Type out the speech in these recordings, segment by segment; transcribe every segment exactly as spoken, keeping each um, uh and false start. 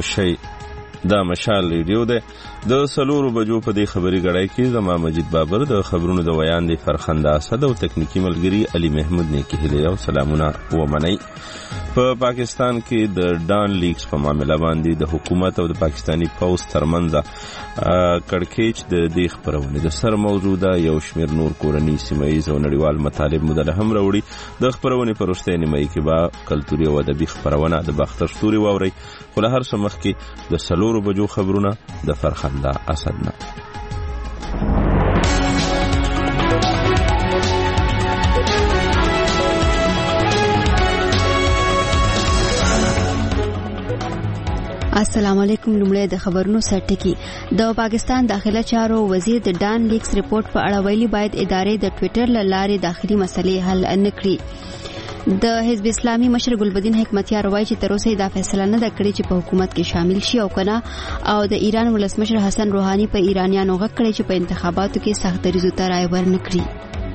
شي دا مشال ریډیو ده. د سلورو بجو په دې خبري غړای کې زما مجید بابر د خبرونو د ویان دی فرخنده اسد او تکنیکی ملګری علي محمود نیکی هله او سلامونه و منی. په پاکستان کې د ډان لیکس په معاملې باندې د حکومت او د پاکستانی پوز ترمنځ کړکېچ د دې خبرونه د سر موجوده یو شمیر نور کورنی سیمایي او نړیوال مطالب مدله هم راوړي. د خبرونه پرسته نیمه کې با کلتوري او ادبي خبرونه د باختر ستوري ووري. خو له هر څه مخکې د سلورو بجو خبرونه د فرخنده اسد نه. السلام علیکم. لومړی د خبرونو سرټکی. د پاکستان داخله چارو وزیر د ډان لیکس ریپورت په اړه ویلي باید ادارې د ټوئیټر له لارې داخلي مسلې حل نه کړي. د حزب اسلامي مشر ګلبدین حکمتیار وایي چې تر اوسه دا فیصله نه ده کړې چې په حکومت کې شامل شي او کنه، او د ایران ولسمشر حسن روحاني په ایرانیانو غږ کړی چې په انتخاباتو کې سخت دریځو ته رای ورنکړي.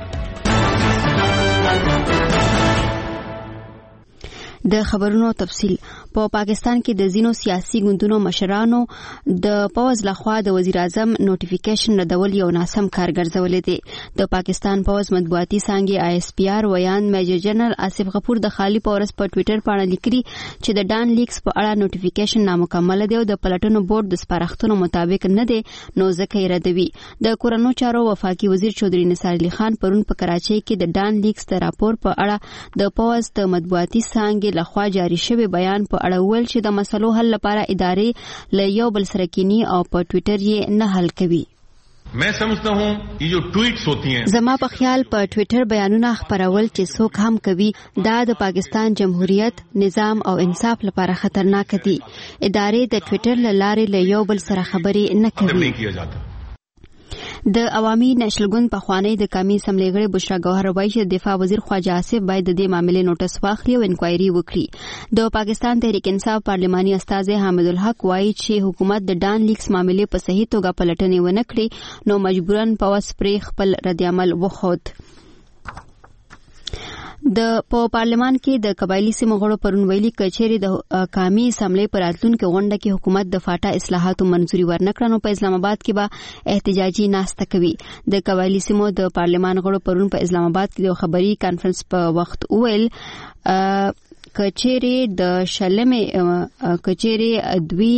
د خبرونو تفصیل. په پاکستان کې د زینو سیاسي ګوندونو مشرانو د پوز لخوا د وزیر اعظم نوټیفیکیشن ردول یو ناسم کار ګرځولې دي. د پاکستان پوز مطبوعاتي څانګې آی اس پی آر ویان میجر جنرال آصف غفور د خالی پورس په ټوئیټر باندې لیکلي چې د ډان لیکس په اړه نوټیفیکیشن نامکمل دی او د پلټنو بورډ د سپارښتنو مطابق نه دی، نو ځکه یې ردوي. د کورونو چارو وفاقي وزیر چودري نثار علي خان پرون په کراچۍ کې د ډان لیکس د راپور په اړه د پوز د مطبوعاتي څانګې لخوا جاری شوی بیان په اړه ویل چې د مسلو حل لپاره ادارې له یو بل سره کینی او په ټوئیټر یې نه حل کوي. मैं समझता हूं ये जो ट्वीट्स होती हैं زما په خیال په ټوئیټر بیانونه خبرول چې څوک هم کوي دا د پاکستان جمهوریت نظام او انصاف لپاره خطرناک دي. ادارې د ټوئیټر له لارې له یو بل سره خبرې نه کوي. د عوامي نېشنل ګوند په خوانی د قومي اسمبلی غړي بشرا ګوهر وایي چې دفاع وزیر خواجه آصف باید د دې معاملې نوټس واخلي او انکوایري وکړي. د پاکستان تحریک انصاف پارلماني استاذ حامد الحق وایي چې حکومت د ډان لیکس معاملې په صحیح توګه پلټنې ونه کړي نو مجبورن په وسپری خپل ردعمل وخود. د په پارلمان کې د قبایلی سیمو غړو پرون ویلي کچېری د قومي اسمبلی پر راتلونکو غونډه کې حکومت د فاټا اصلاحاتو منځوري ورنکړه نو په اسلام آباد کې به احتجاجي ناسته کوي. د قبایلی سیمو د پارلمان غړو پرون په اسلام آباد کې د خبري کانفرنس په وخت ویل کچېری د شلمې کچېری دوی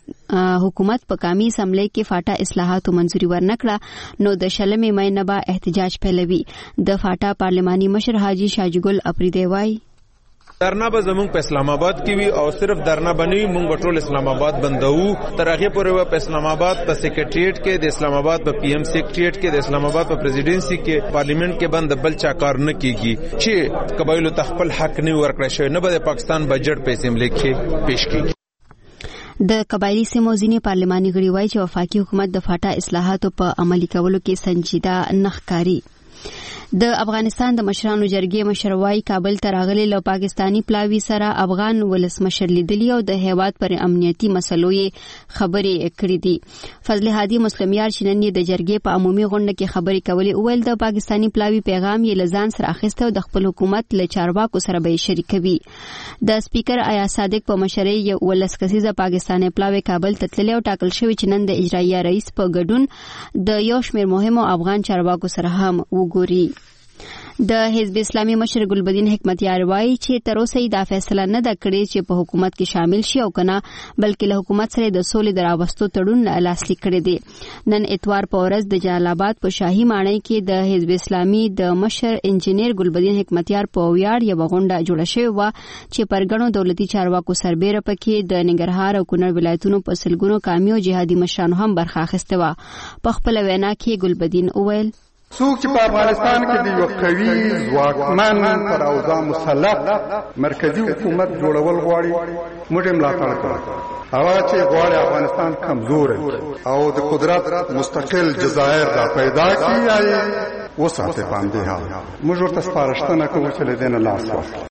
حکومت په قومي اسمبلی کې فاټا اصلاحاتو منځوري ورنکړه نو د شلمې مې نه به احتجاج پیلوي. د فاټا پارلماني مشر حاجی شاجګل اپریدی وای درنا به زمونږ په اسلام آباد کې وي او صرف درنا بنوي مونږ ټول اسلام آباد بندو تر هغه پورې په اسلام آباد په سیکریټریټ کې د اسلام آباد په پی ایم سیکریټریټ کې د اسلام آباد په پریزیډنسي کې پارلیمنت کې بند بل چا کار نه کیږي چې قبایلو تخپل حق نه ورکړي شوی نه به پاکستان بجټ په اسمبلی کې پیش کیږي. د قبایلی سیمو ځینې پارلماني غړي وایي چې وفاقي حکومت د فاټا اصلاحاتو په عملي کولو کې سنجیده نه ښکاري. د افغانستان د مشرانو جرګې مشر وایي کابل ته راغلي له پاکستانی پلاوي سره افغان ولسمشر لیدلی او د هیواد پر امنیتي مسلو یې خبرې کړې دي. فضل هادي مسلمیار چې نن د جرګې په عمومي غونډه کې خبرې کولې وویل د پاکستانی پلاوي پیغام یې له ځان سره اخیسته او د خپل حکومت له چارواکو سره به یې شریکوي. د سپیکر آیا صادق په مشرۍ یو ولس کسیزه پاکستانی پلاوي کابل ته تللی او ټاکل شوی چې نن د اجرایه رئیس په ګډون د یو شمېر مهمو افغان چارواکو سره هم وګوري. د حزب اسلامي مشر ګلبدین حکمتیار وایي چې تر اوسه دا فیصله نه ده کړې چې په حکومت کې شامل شي او کنه، بلکې له حکومت سره د سولې د راوستو تړون لاسلیک کړی دی. نن اتوار په ورځ د جلال آباد په شاهي ماڼۍ کې د حزب اسلامي د مشر انجینیر ګلبدین حکمتیار په ویاړ یو غونډه جوړه شوې و چې پرګنو دولتي چارواکو سربېره پکې د ننګرهار او کونړ ولایتونو په سلګونو قومي او جهادي مشرانو هم برخه اخیسته و. په خپل وینا کې ګلبدین وویل څوک چې په افغانستان کې د یو قوي ځواکمن پر اوضاع مسلط مرکزی حکومت جوړول غواړي موږ یې ملاتړ کوو. هغه چې غواړي افغانستان کمزور او د قدرت مستقل جزایر را پیدا کړي وساتي باندې ها موږ ورته سپارښتنه کوو چې له دې نه لاس واخلي.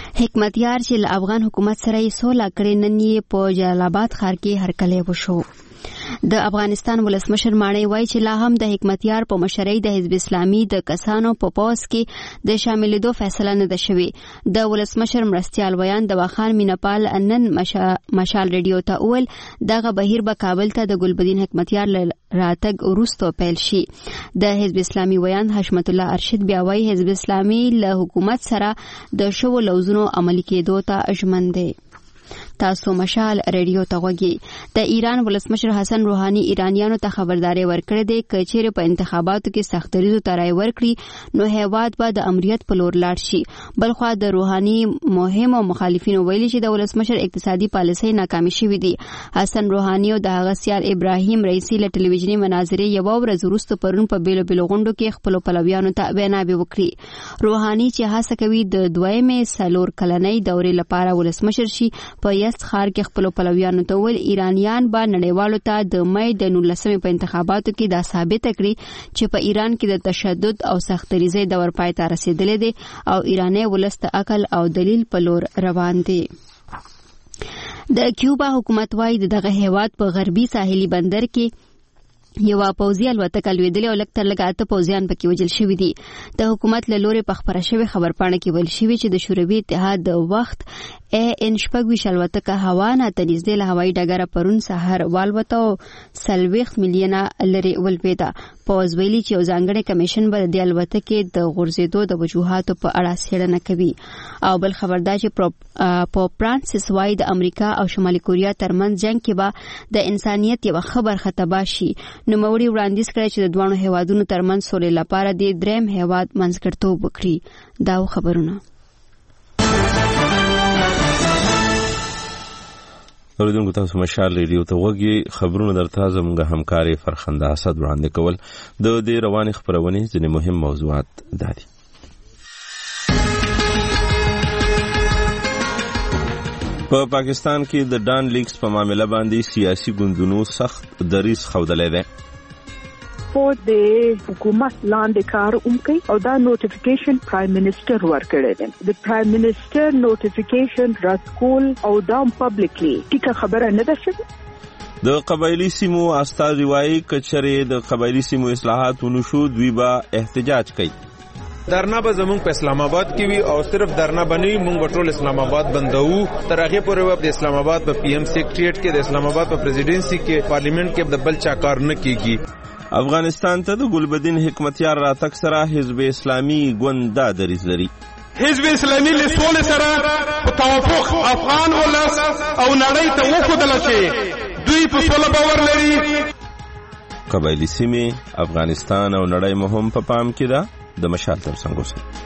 حکمتیار چې له افغان حکومت سره یې سوله کړې نن یې په جلال آباد ښار کې هرکلی وشو. د افغانستان ولسمشر ماڼۍ وایي چې لا هم د حکمتیار په مشرۍ د حزب اسلامي د کسانو په پوځ کې د شاملېدو فیصله نه ده شوې. د ولسمشر مرستیال ویان د واخان مینپال نن مشال ریډیو ته وویل دغه بهیر به کابل ته د ګلبدین حکمتیار راتګ وروسته پیل شي. د حزب اسلامي ویان حشمت الله ارشد بیا وایي حزب اسلامي له حکومت سره د شوو لوزونو عملي کېدو ته ژمن دی. تاسو مشال ریډیو ته غوږی. د ایران ولسمشر حسن روحاني ایرانیانو ته خبرداري ورکړې ده چې چیرې په انتخاباتو کې سختریزو ته رای ورکړي نو هیواد به د امریت په لور لاړ شي. بلخوا د روحاني مهم او مخالفینو ویلي چې د ولسمشر اقتصادي پالیسۍ ناکامې شوې دي. حسن روحاني او د هغه سیال ابراهیم رئیسي له ټلویزیوني مناظرې یوه ورځ وروسته پرون په بیلو بیلو غونډو کې خپلو پلویانو ته ویناوې وکړي. روحاني چې هڅه کوي د دویمې څلور کلنۍ دورې لپاره ولسمشر شي په یس خار کې خپل پلویانو ته ول ایرانیان به نړیوالو ته د مې د نولسمې په انتخاباتو کې دا ثابت کړي چې په ایران کې د تشدد او سختریزۍ دور پای ته رسیدلی دی او ایرانی ولس د عقل او دلیل په لور روان دی. د کیوبا حکومت وايي دغه هیواد په غربي ساحلي بندر کې یو پوځي الوتکه لویدلې او لږ تر لږه اته پوځیان پکې وژل شوي دي. د حکومت له لورې په خپره شوې خبرپاڼه کې ویل شوي چې د شوروي اتحاد د وخت ای ان شپږویشت الوتکه هوا نه ته نږدې له هوایي ډګره پرون سهار والوته او څلوېښت میلیونه لرې ولوېده. پوځ ویلي چې یو ځانګړی کمیشن به د دې الوتکې د غورځېدو د وجوهاتو په اړه څېړنه کوي. او بل خبر دا چې پوپ فرانسیس وایي د امریکا او شمالي کوریا ترمنځ جنګ کې به د انسانیت یوه ښه برخه تباه شي. نوموړي وړاندیز کړی چې د دواړو هیوادونو ترمنځ سولې لپاره د دریم هیواد منځګړیتوب وکړي. دا خبرونه اوریدونکو تاسو مشال ریډیو ته غوږی. خبرونه درته زموږ همکاري فرخنده اسد وړاندې کول. د دې روانې خبرونې ځینې مهم موضوعات دا دي. په پاکستان کې د ډان لیکس په معاملې باندې سیاسي ګوندونو سخت دریځ ښودلی دی. فوج د حکومت لاندې کار وکړي او دا نوټیفیکیشن پرایم منسٹر ورکړی دی. د پرایم منسٹر نوټیفیکیشن راسکول او دا پبلکلی ټیکه خبره نه ده شوې. د قبایلی سیمو استازي وایي کچرې د قبایلی سیمو اصلاحات ونشو دوی به احتجاج کوي. درنا به زمونږ په اسلام آباد کې وي او صرف درنا بنوي مونږ ټول اسلام آباد بندو. تر هغه پورې د اسلام آباد په پی ایم سیکریټریټ کې د اسلام آباد په پریزیډنسي کې پارلیمنت کې د بل چا کار نه کیږي. افغانستان ته د ګلبدین حکمتیار راتګ سره حزب اسلامي ګوند دا دریځ لري. حزب اسلامي له سولې سره په توافق افغان ولس او نړۍ ته وښودل شي دوی په سوله باور لري. قبایلی سیمې افغانستان او نړۍ مهم په پام کې ده. د مشال تر څنګ اوسئ.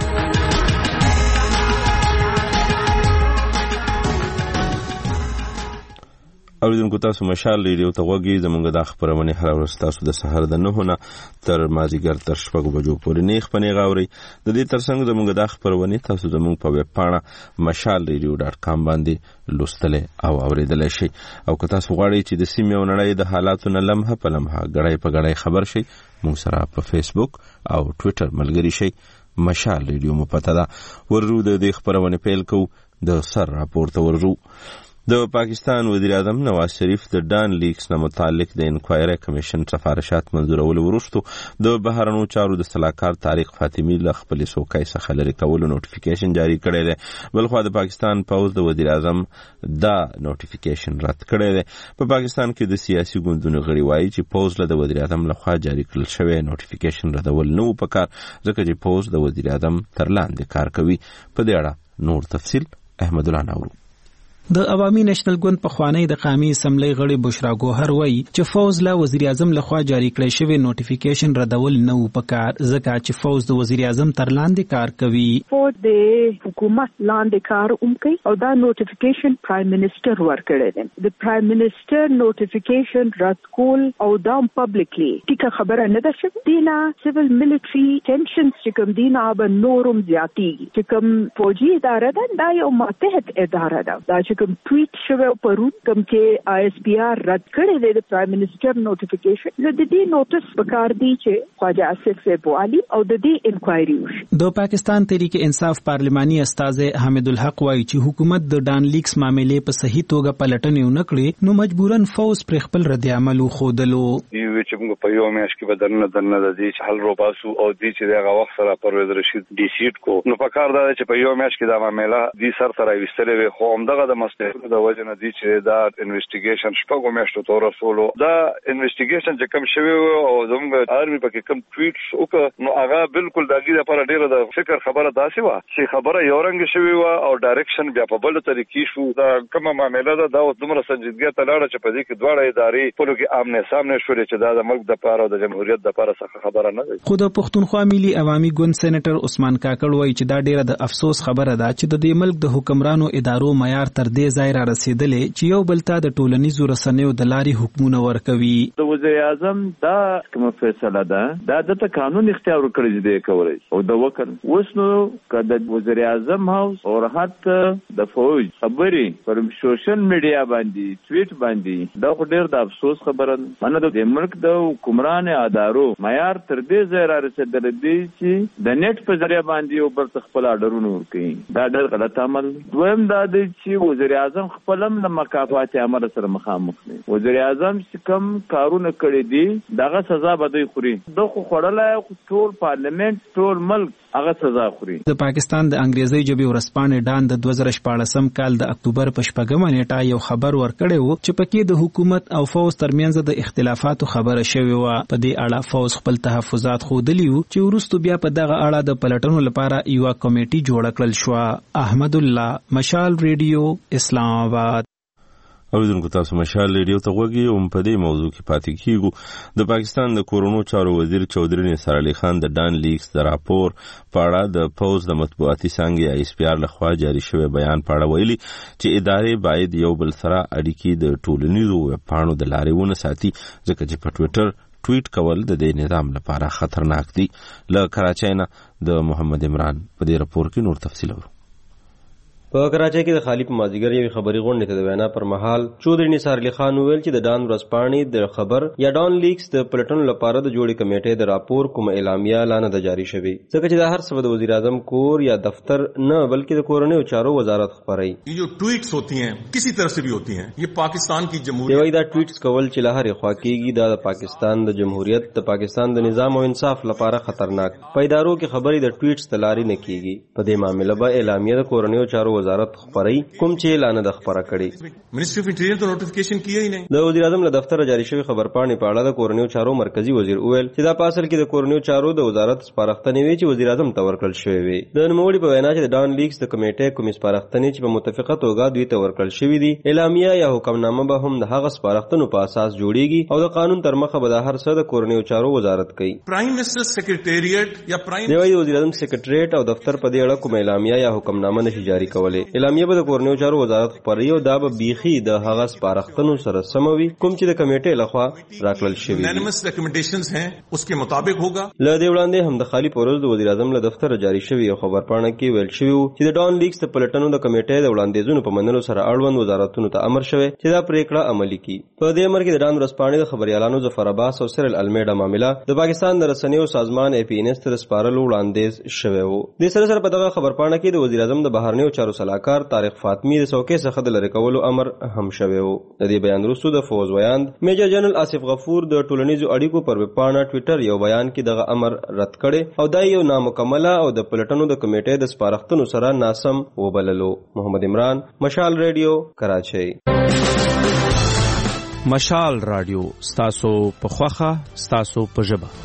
اوریدونکو تاسو مشال ریډیو ته غوږی. زموږ د خبرونه هر ورځ تاسو د سحر د نهو نه تر مازیګر تر شپږو بجو پورې نه خپنې غاوري. د دې ترڅنګ زموږ د خبرونه تاسو زموږ په ویب پاڼه مشال ریډیو ډاټ کام باندې لوستلې او اوریدلای شئ. او که تاسو غواړئ چې د سیمې او نړۍ د حالاتو نه لمحه په لمحه غړای په غړای خبر شئ موږ سره په فیسبوک او ټوئیټر ملګری شئ. مشال ریډیو مو پته ده. ورو د دې خبرونه پیل کو. د سر راپورته ورو. د پاکستان وزیر اعظم نواز شریف د ډان لیکس نه متعلق د انکوایری کمیشن سفارشات منظورولو وروسته د بهرنیو چارو د سلاکار طارق فاطمی له خپل څوکۍ څخه لرې کولو نوټیفیکیشن جاری کړی دی. بلخوا د پاکستان پوځ د وزیر اعظم دا نوټیفیکیشن رد کړی دی. په پاکستان کې د سیاسي ګوندونو غړي وایي چې پوځ له د وزیر اعظم لخوا جاری کړل شوی نوټیفیکیشن ردول نه و پکار ځکه چې پوځ د وزیر اعظم تر لاندې کار کوي. په دې اړه نور تفصیل احمد الله نورو. د عوامي نېشنل ګوند په خوانی د قومي اسمبلی غړي بشرا ګوهر وایي چې فوز له وزیر اعظم لخوا جاری کړی شوی نوټیفیکیشن ردول نه و پکار ځکه چې فوز د وزیر اعظم تر لاندې کار کوي. فوج د حکومت لاندې کار وکړي او دا نوټیفیکیشن پرایم منسٹر ورکړی دی. د پرایم منسٹر نوټیفیکیشن راسکول او دا پبلکلی ټیکه خبره نه ده شوې. دینا سیول ملټری ټینشنز چې کوم دینا به نورم زیاتیږي. چې کوم فوجي اداره ده دا یو ماتحت اداره ده. دا چې چې کوم ټویټ شوی پرون کوم چې آی ایس پی آر رد کړی دی د پرایم منسٹر نوټیفیکیشن نو د دې نوټس پکار دی چې خواجه آصف صاحب والی او د دې انکوایري وشي. د پاکستان تحریک انصاف پارلماني استاذ حامد الحق وایي چې حکومت د ډان لیکس معاملې په صحیح توګه پلټنې ونه کړې نو مجبورن فوز پر خپل رد عمل وخودلو. یو چې موږ په یو میاشت کې بدلنه درنه د دې حل روباسو او دې چې دغه وخت سره پرویز رشید ډي سیټ کو نو په کار دا چې په یو میاشت کې دا معاملې دې سر سره وستلې وي خو همدغه د مستحق د وجه نه دي چې دا انویسټیګیشن شپږو میاشتو تور رسولو دا انویسټیګیشن چې کوم شوی او زموږ آرمي پکې کوم ټویټس وکړ نو هغه بالکل دغه لپاره ډیره د فکر خبره داسې و چې خبره یو رنګ شوی و او ډایرکشن بیا په بل طریقې شو دا کومه معاملې ده دا اوس دومره سنجیدګي ته لاړه چې په دې کې دواړه ادارې په لږه آمنه سامنے شولې چې دا د ملک د پاره او د جمهوریت د پاره څخه خبره نه ده. خو د پښتونخوا ملي عوامي ګوند سېنیټر عثمان کاکړ وایي چې دا ډیره د افسوس خبره ده چې د دې ملک د حکمرانو ادارو معیار تر دې ځای را رسیدلې چې یو بل ته د ټولنیزو رسنیو د لارې حکمونه ورکوي. د وزیر اعظم دا کومه فیصله ده دا د قانون اختیار ورکړي دی کولای او د وکړ اوس نو کله د وزیر اعظم هاوس او حتی د فوج خبري پر سوشل میډیا باندې ټویټ باندې دا ډېر د افسوس خبره منه د ملک د حکمران ادارو معیار تر دې ځای را رسیدلی دی چې د نیټ په ذریعہ باندې یو بل خپل اډرونه ورکوي دا ډېر غلط عمل. دویم دا دی چې وزیر اعظم خپل هم د مکافات عمل سره مخامخ دی. وزیر اعظم چې کوم کارونه کړی دي دغه سزا به دوی خوري د خو خړلای ټول پارلیمنت ټول ملک هغه سزا خوري. د پاکستان د انګریزي ژبې ورسپانې ډان د دوه زره شپاړسم کال د اکتوبر په شپږمه نیټه یو خبر ورکړی و چې پکې د حکومت او فوز ترمنځ د اختلافاتو خبره شوې وه. په دې اړه فوز خپل تحفظات ښودلي وو چې وروسته بیا په دغه اړه د پلټنو لپاره یوه کمیټي جوړه کړل شوه. احمد الله، مشال ریډیو، اسلام آباد. اوریدونکو تاسو مشال ریډیو ته غوږی او په دې موضوع کې پاتې کیږو. د پاکستان د کورونو چارو وزیر چودھری نثار علي خان د ډان لیکس د راپور په اړه د فوز د مطبوعاتي څانګې آی ایس پی آر لخوا جاری شوی بیان په اړه ویلي چې ادارې باید یو بل سره اړیکې د ټولنیزو ویبپاڼو د لارې ونه ساتي ځکه چې په ټویټر ټویټ کول د دې نظام لپاره خطرناک دي. له کراچۍ نه د محمد عمران په دې راپور کې نور تفصیل اورو. په کراچۍ کې د خالی په مازیګر یوې خبري غونډې ته د وینا پر مهال چودھری نثار علي خان وویل چې د ډان ورځپاڼې د خبر یا ډان لیکس د پلټنو لپاره د جوړې کمیټې د راپور کوم اعلامیه لا نه ده جاری شوې ځکه چې دا هر څه د وزیر اعظم کور یا دفتر نه بلکې د کورنیو چارو وزارت خبروي. یہ جو ټویټس ہوتی ہیں کسی طرح سے بھی ہوتی ہیں یہ پاکستان کی جمهوریت دا ټویټس کول چې له هرې خوا کېږي دا د پاکستان د جمهوریت د پاکستان د نظام او انصاف لپاره خطرناک. په ادارو کې خبرې د ټویټس د لارې نه کېږي. په دې معامله به اعلامیه د کورنیو چارو وزارت خبروي کوم چې اعلان د خبره کړي. منسٹری اف انټیریئر ته نوټیفیکیشن کیه یې نه. د وزیر اعظم له دفتر جاری شوی خبرپاڼې په اړه د کورنیو چارو مرکزی وزیر اویل چې دا په اصل کې د کورنیو چارو د وزارت سپارښتنې وي چې وزیر اعظم ته ورکړل شوې وي. د نوموړي په وینا چې د ډان لیکس د کمیټې کومې سپارښتنې چې په متفقه توګه دوی ته ورکړل شوې دي اعلامیه یا حکمنامه به هم د هغه سپارښتنو په اساس جوړیږي او د قانون تر مخه به د هر څه د کورنیو چارو وزارت کوي. پرایم منسٹر سیکریټریټ یا پرایم دی وایي وزیر اعظم سیکریټریټ او دفتر په دې اړه کوم اعلامیه یا حکمنامه نشي جاری کولای. اعلامیه به د کورنیو چارو وزارت خبري او دا به بیخي د هغه سپارښتنو سره سموي کوم چې د کمیټې لخوا راکړل شوی دي. انانیمس ریکمنډیشنز ہیں اس کے مطابق ہوگا. له دې وړاندې هم د خالی پروز د وزیر اعظم له دفتر جاری شوی یو خبرپاڼه کې ویل شوی چې د ډان لیکس د پلټنو د کمیټې د وړاندیزونو په منلو سره اړوند وزارتونو ته امر شوی چې دا پریکړه عملي کړي. په دې امر کې د ډان ورځپاڼې د خبريالانو ظفر عباس او سرل المیډا معاملې د پاکستان د رسنیو سازمان ای پی ان ایس تر سپارلو وړاندیز شوی وو. د سره سره په دغه خبرپاڼه کې د وزیر اعظم د بهرنیو چارو سلاکار طارق فاطمی د څوکۍ څخه د لری کولو امر هم شوی وو. د دې بیان وروسته د فوز ویاند میجر جنرال آصف غفور د ټولنیزو اړیکو پر ویبپاڼه ټویټر یو بیان کې دغه امر رد کړي او دا یو نامکمله او د پلټنو د کمیټې د سپارښتنو سره ناسم وبللو. محمد عمران، مشال ریډیو، کراچۍ. مشال رادیو ستاسو په خوخه ستاسو په ژبه.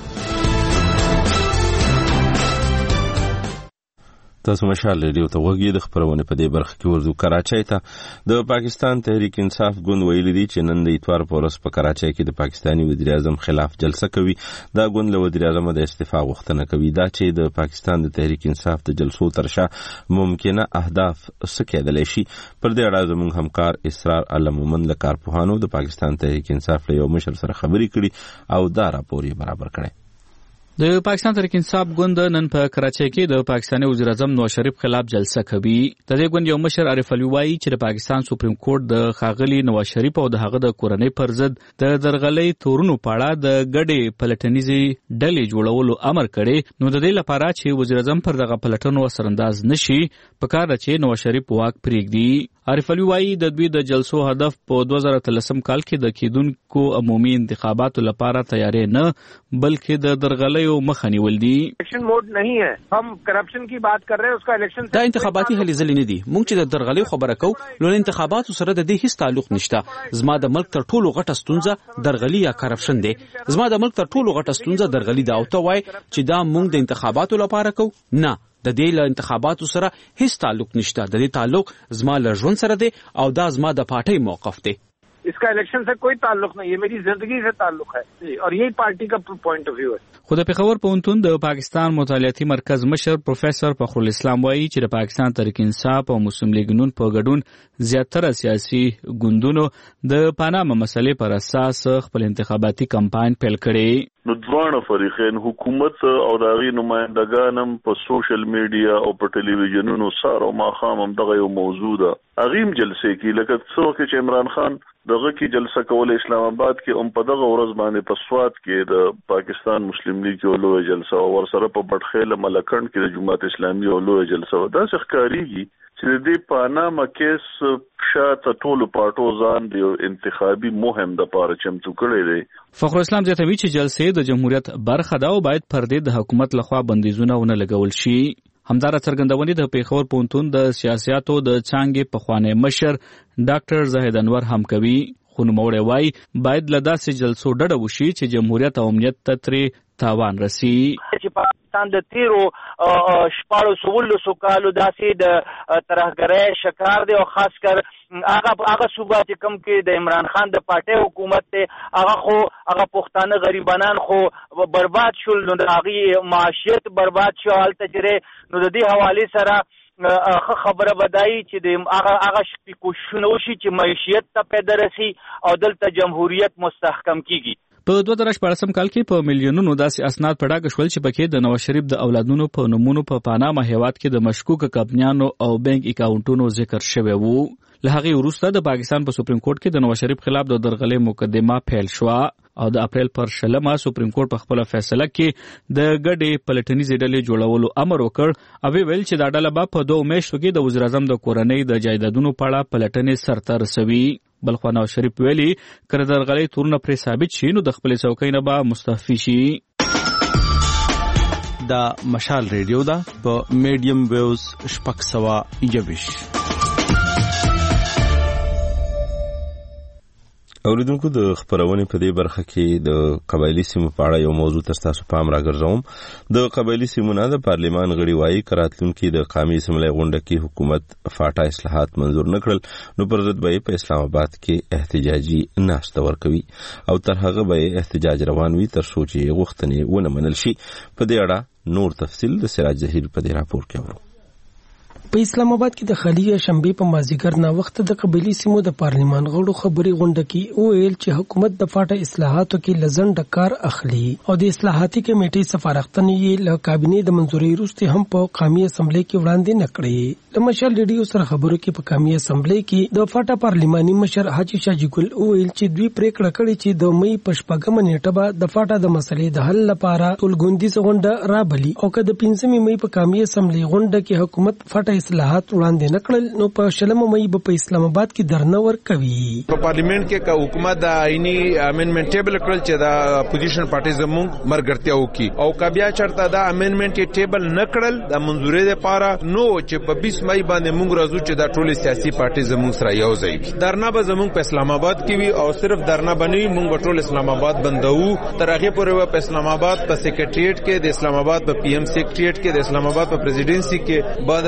تاسو مشال ریډیو ته وګورئ. د خبرونه په دې برخه کې ورزو کراچۍ ته د پاکستان تحریک انصاف ګوند ویلي دي چې نن د اتوار په ورځ په کراچۍ کې د پاکستاني وزیر اعظم خلاف جلسه کوي. دا ګوند له وزیر اعظم د استعفا غوښتنه کوي. دا چې د پاکستان د تحریک انصاف د جلسو ترشا ممکنه اهداف څه کېدلی شي پر دې اړه زموږ همکار اسرار علمومند له کارپوهانو د پاکستان تحریک انصاف له یو مشر سره خبرې کړي او دا راپور یې برابر کړی. د پاکستان تحریک انصاف ګوند نن په کراچۍ کې د پاکستاني وزیر اعظم نواز شریف خلاف جلسه کوي. د دې ګوند یو مشر عارف علي وایي چې د پاکستان سپریم کورټ د ښاغلي نواز شریف او د هغه د کورنۍ پر ضد د درغلۍ تورونو په اړه د ګډې پلټنیزې ډلې جوړولو امر کړی، نو د دې لپاره چې وزیر اعظم پر دغه پلټنو اثرانداز نشي پکار ده چې نواز شریف واک پرېږدي. عارف علي وایي د دوی د جلسو هدف په دوه زره اتلسم کال کې د کېدونکو عمومي انتخاباتو لپاره تیاری نه بلکې د درغلیو مخه نیول دي. इलेक्शन मोड नहीं है, हम करप्शन की बात कर रहे हैं, उसका इलेक्शन دا انتخاباتي هلې ځلې نه دي. موږ چې د درغلیو خبره کوو نو انتخاباتو سره د دې هیڅ تعلق نشته. زما د ملک تر ټولو غټه ستونزه درغلي یا کرپشن دی. زما د ملک تر ټولو غټه ستونزه درغلي ده او ته وایي چې دا موږ د انتخاباتو لپاره کوو. نه, د دې له انتخاباتو سره هیڅ تعلق نشته. د دې تعلق زما له ژوند سره دی او دا زما د پارټۍ موقف دی. इसका इलेक्शन से कोई ताल्लुक नहीं है, मेरी जिंदगी से ताल्लुक है और यही पार्टी का पॉइंट ऑफ व्यू है. خو د پېښور پوهنتون د پاکستان مطالعاتي مرکز مشر پروفیسور فخر الاسلام وایي چې د پاکستان تحریک انصاف او مسلم لیگ نون په ګډون زیاتره سیاسي ګوندونو د پاناما مسلې پر اساس خپل انتخاباتي کمپاین پیل کړی. نو دواړه فریقین حکومت او د هغې نمایندګان هم په سوشل میډیا او په ټلویزیونونو سهار او ماښام هم دغه یو موضوع ده. هغې هم جلسې کوي, لکه څه وخت چې عمران خان دغه کې جلسه کوله اسلام آباد کې, هم په دغه ورځ باندې په سوات کې د پاکستان مسلم لیگ یو لویه جلسه او ورسره په بټخیل ملکنډ کې د جماعت اسلامي یو لویه جلسه وه. داسې ښکارېږي چې د دې پاناما کیس شاته ټولو پارټو ځان د انتخابي مهم دپاره چمتو کړی دی. فخر اسلام زیاتوي چې جلسې د جمهوریت برخه ده او باید پردې د حکومت لخوا بندیزونه ونه لګول شي. همدارا څرګندونې د پېښور پوهنتون د سیاسیاتو د څانګې پخوانی مشر ډاکټر زاهد انور هم کوي, خو نوموړی وایي باید له داسې جلسو ډډه وشي چې جمهوریت او امنیت ته ترې تاوان رسي. چې پاکستان د تیرو شپاړسو اوولسو کالو داسې د ترهګرۍ شکار دی او خاص کر هغه هغه صوبه چې کوم کې د عمران خان د پارټۍ حکومت دی, هغه خو هغه پښتانه غریبانان خو برباد شول, نو د هغې معاشیت برباد شو. هلته چې نو د دې حوالې سره خبره بدایي چې د هغه هغه کوششونه وشي چې معیشت ته پیدا رسي او دلته جمهوریت مستحکم کیږي. په دوه زره شپاړسم کال کې په میلیونونو داسې اسناد په ډاګه شول چې پکې د نواز شریف د اولادونو په نومونو په پاناما هیواد کې د مشکوکه کمپنیانو او بانک اکاونټونو ذکر شوی وو. له هغې وروسته د پاکستان په سپریم کورټ کې د نواز شریف خلاف د درغلۍ مقدمه پیل شوه او د اپریل پر شلمه سپریم کورټ په خپله فیصله کې د ګډې پلټنیزې ډلې جوړولو امر وکړ او ویل چې دا ډله به په دوه میاشتو کې د وزیر اعظم د کورنۍ د جایدادونو په اړه پلټنې سرته رسوي. بلخوا نواز شریف ویلي که د درغلۍ تورونه پرې ثابت شي نو د خپلې څوکۍ نه به مستعفي شي. دا مشال ریډیو ده په میډیم ویوز شپږ سوه یوویشت. اوریدونکو د خبرونې په دې برخه کې د قبایلی سیمو په اړه یو موضوع تر تاسو پام راګرځوم. د قبایلی سیمو نه د پارلیمان غړي وایي که راتلونکي د قومي اسمبلۍ غونډه کې حکومت فاټا اصلاحات منظور نه کړل نو پر ضد به یې په اسلام آباد کې احتجاجي ناسته ورکوي او تر هغه به یې احتجاج روان وي تر څو چې غوښتنې ونه منل شي. په دې اړه نور تفصیل د سراج ظهیر په دې راپور کې اورو. په اسلام آباد کې د خلیه شنبه په مازیګر نه وخت د قبایلی سیمو د پارلیمان غړو خبري غونډه کې ویل چې حکومت د فاټا اصلاحاتو کې لزند کار اخلي او د اصلاحاتي کمیټې سفارښتنې یې له کابینې د منځوري وروسته هم په قومي اسمبلی کې وړاندې نکړې. د مشال ریډیو سره خبرو کې په قومي اسمبلی کې د فاټا پارلیماني مشر حاجی شاجی ګل ویل چې دوی پریکړه کړې چې د مې په شپږمه نیټه به د فاټا د مسلې د حل لپاره ټولګوندیز غونډه رابلي او که د پنځمې مې په قومي اسمبلی غونډه کې حکومت فاټا اصلاحات وړاندې نکړل نو په شلمه مې په اسلام آباد کې درنه ورکوي. په پارلیمنت کې که حکومت د آئینی امندمنت ټیبل کړل چې دا اپوزیشن پارټي زموږ مرګرتیا وکي او که بیا چرته دا امندمنت ټیبل نه کړل د منځوري لپاره نو چې په بیس مې باندې موږ راځو چې دا ټول سیاسي پارټي زموږ سره یو ځای وي. درنه به زموږ په اسلام آباد کې وي او صرف درنه بنوي موږ ټول اسلام آباد بندو تر هغه پورې په اسلام آباد په سیکریټریټ کې د اسلام آباد په پی ایم سیکریټریټ کې د اسلام آباد په پریزیډنسي کې بعد او په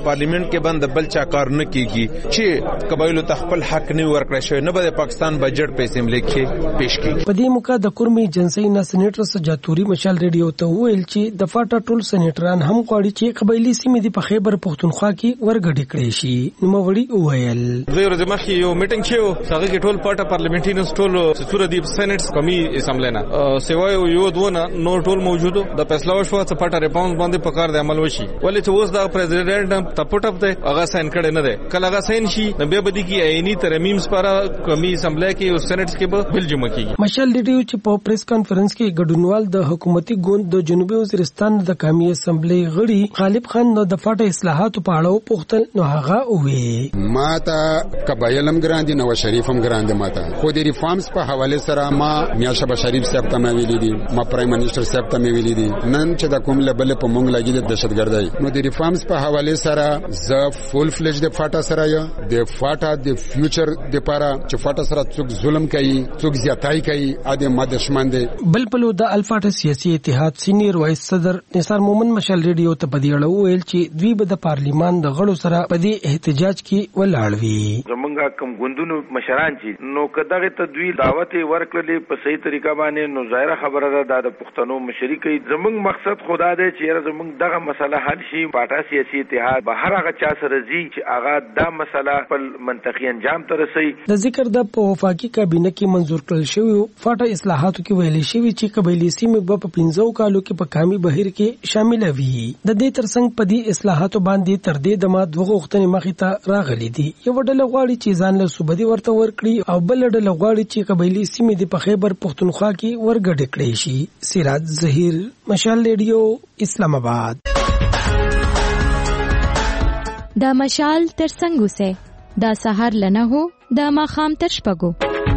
پارلیمنت کې باندې بل چا کار نه کیږي چې قبایلو ته خپل حق نه ورکړی شوی نه به د پاکستان بجټ په اسمبلی کې پیش کیږي. په دې موقع د کورمي جنسي نه سېنیټر سجاتوري مشال ریډیو ته ویل چې د فاټا ټول سېنیټران هم غواړي چې قبایلی سیمې د په خیبر پختونخوا کې ورګډې کړي شي. نو وړي ویل دوی ورځ مخکې یو میټینګ شو هغه کې ټول پاټا پارلیمنټینز ټول ستوره دی سېنیټس کمی اسمبلی نه سیوای یو دونه نو ټول موجودو د فیصله وشو چې پاټا ریفارمز باندې په کار د عمل وشي ولې چې اوس د پریزیډنټ تپټپ دی هغه ساين کړي نه دی کله هغه ساين شي نو به بدی کې عیني ترمیم سپاره کمی اسمبلی کې او سېنیټس کې به بل جمع کیږي. مشال ډیډیو چې په پریس کانفرنس کې ګډونوال د حکومتي ګوند د جنوبي وزیرستان د قومي اسمبلی غړي غالب خان نو د فاټا اصلاحات په اړه پوښتل نو هغه وی ماته قبایلم ګراندي نو شریفم ګراندي ماته خو د ریفارمز په حواله سره ما میاشبه شریف صاحب ته ویلي دي ما پرایم منسٹر صاحب ته ویلي دي نن چې د کوم لیبل په مونږ لګي د دهشتګردۍ نو د ریفارمز په حواله سره ز فول فلج د فاټا سره یا د فاټا د فیوچر د لپاره چې فاټا سره څوک ظلم کوي څوک زیاتای کوي اده ما دشمن دي. بل پلو د الفاټا سیاسي اتحاد سینیئر وایس صدر نثار مومن مشال ریډیو ته پدیړو ویل چې دوی به د پارلیمان د غړو سره په دې احتجاج کې ولاړ وي. زمونږه کوم ګوندونو مشران چې نو کداغه ته دوی دعوت ورکړلې په صحیح طریقه باندې نو ظاهره خبره ده د پښتنو مشري کوي زمونږ مقصد خدا دی چې زمونږ دغه مسله حل شي. پاټا سیاسي اتحاد به هر هغه چا سره زی چې هغه دا مسله خپل منطقي انجام ته رسي. د ذکر د په وفاقي کابینه کې منزور کړل شوی فاټا اصلاحاتو کې ویل شوی چې قبایلی سیمې په پنځو کالو کې په کامي بهیر کې شامل وي. د دې ترڅنګ په دې اصلاحاتو باندې تر دې دمه دوه غوښتنې مخې ته راغلي دي. یو ډله غواړي چې ځان له صوبدي ورته ورکړي او بل ډله غواړي چې قبایلی سیمې د په خیبر پختونخوا کې ورګډ کړي شي. سراج ظهیر مشال ریډیو اسلام آباد. دا مشال تر څنګه سه دا سحر لنه هو دا ماخام تر شپګو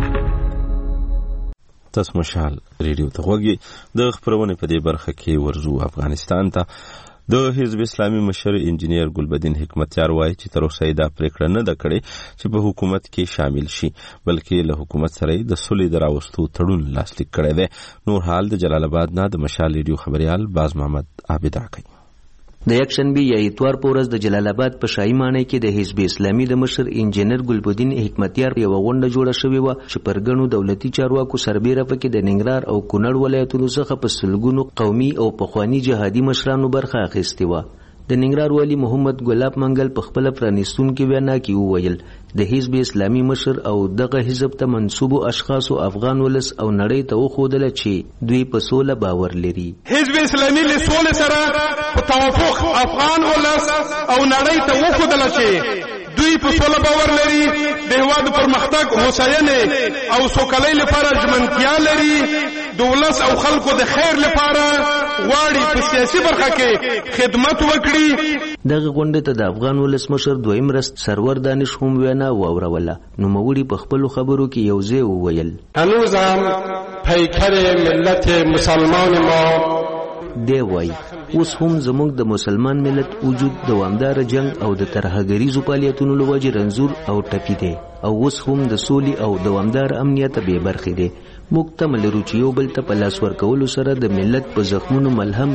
تاسو مشال ریډیو ته وګورئ. د خبرونه په دې برخه کې ورزو افغانستان ته د حزب اسلامي مشر انجینیر ګلبدین حکمتیار وایي چې تر اوسه دا پریکړه نه ده کړې چې په حکومت کې شامل شي بلکې له حکومت سره د سولې د راوستو تړون لاسلیک کړی دی. نور حال د جلال آباد نه د مشال ریډیو خبريال باز محمد عابد راکړي. د یکشنبه یا اتوار په ورځ د جلال آباد په شاهي ماڼۍ کې د حزب اسلامي د مشر انجینر ګلبدین حکمتیار یو غونډه جوړه شوې و چې پر ګڼو دولتي چارواکو سربېره پکې د ننګرهار او کونړ ولایتونو څخه په سلګونو قومي او پخوانی جهادي مشرانو برخه اخیستې وه. د ننګرهار والی محمد ګلاب منګل په خپل پرانیستونکو وینا کې وویل د حزب اسلامي مشر او دغه حزب ته منسوبو اشخاصو افغان ولس او نړۍ ته وښودل چې دوی په سوله باور لري. حزب اسلامي له سولې سره په توافق افغان ولس او نړۍ ته وښودل چې دوی په سوله باور لري د هېواد پرمختګ هوساینې او سوکالۍ لپاره ژمنتیا لري د ولس او خلکو د خیر لپاره غواړي په سیاسي برخه کې خدمت وکړي. دغه غونډه ته د افغان ولس مشر دویم رست سرور دانش هم وینا واوروله. نوموړي په خپل خبرو کې یو ځای وویل هنوز هم پیکر ملت مسلمان ما دی وای اوس هم زموږ د مسلمان ملت وجود دوامدار جنگ او د ترهګریزو فعالیتونو له وجې رنځور او ټپي دی او اوس هم د سولې او دوامدار امنیت بې برخې دی. موږ تمه لرو چې یو بل ته په لاس ورکولو سره د ملت په زخمونو ملهم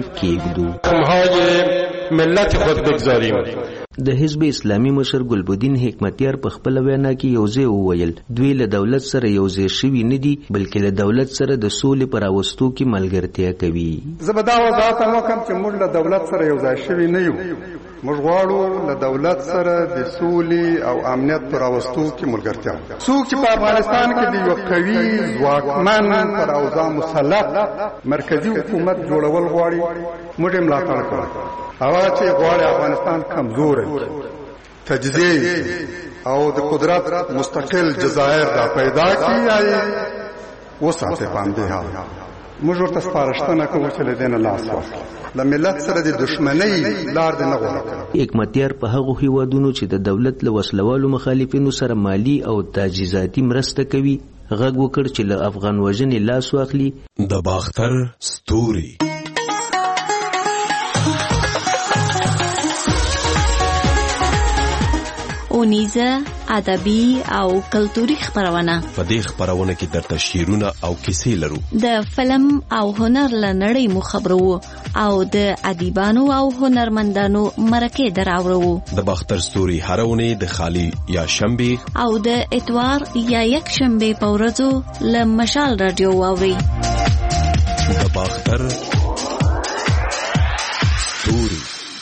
کېږدو ملت خود بگذاریم. د حزب اسلامي مشر ګلبدین حکمتیار په خپل وینا کې یو ځای وویل دوی له دولت سره یو ځای شوي نه دي بلکې له دولت سره د سولې پر راوستو کې ملګرتیا کوي. زه به دا وضاحت وکړم چې موږ له دولت سره یو ځای شوي نه یو. موږ غواړو له دولت سره د سولې او امنیت پر راوستو کې ملګرتیا. څوک چې په افغانستان کې د یو قوي ځواکمن پر اوضاع مسلط مرکزی حکومت جوړول غواړي موږ یې ملاتړ کوو. هغه چې غواړي افغانستان کمزور تجزیه او د قدرت مستقل جزایر را پیدا کړي وساتي باندې ها موږ ورته سپارښتنه کوو چې له دې نه لاس واخلي د ملت سره د دشمنۍ لار دې نه غوړه. حکمتیار په هغو هیوادونو چې د دولت له وسلوالو مخالفینو سره مالی او تجهیزاتي مرسته کوي غږ وکړ چې له افغان وژنې لاس واخلي. د باختر ستوري ښوونیزه، ادبي او کلتوري خپرونه. په دې خپرونه کې درته شعرونه او کیسې لرو. د فلم او هنر له نړۍ مو خبرو او د ادیبانو او هنرمندانو مرکې دراوړو. د باختر ستوري هر اونۍ د خالی یا شنبه او د اتوار یا یک شنبه په ورځو له مشال رادیو واوري. د باختر ستوري.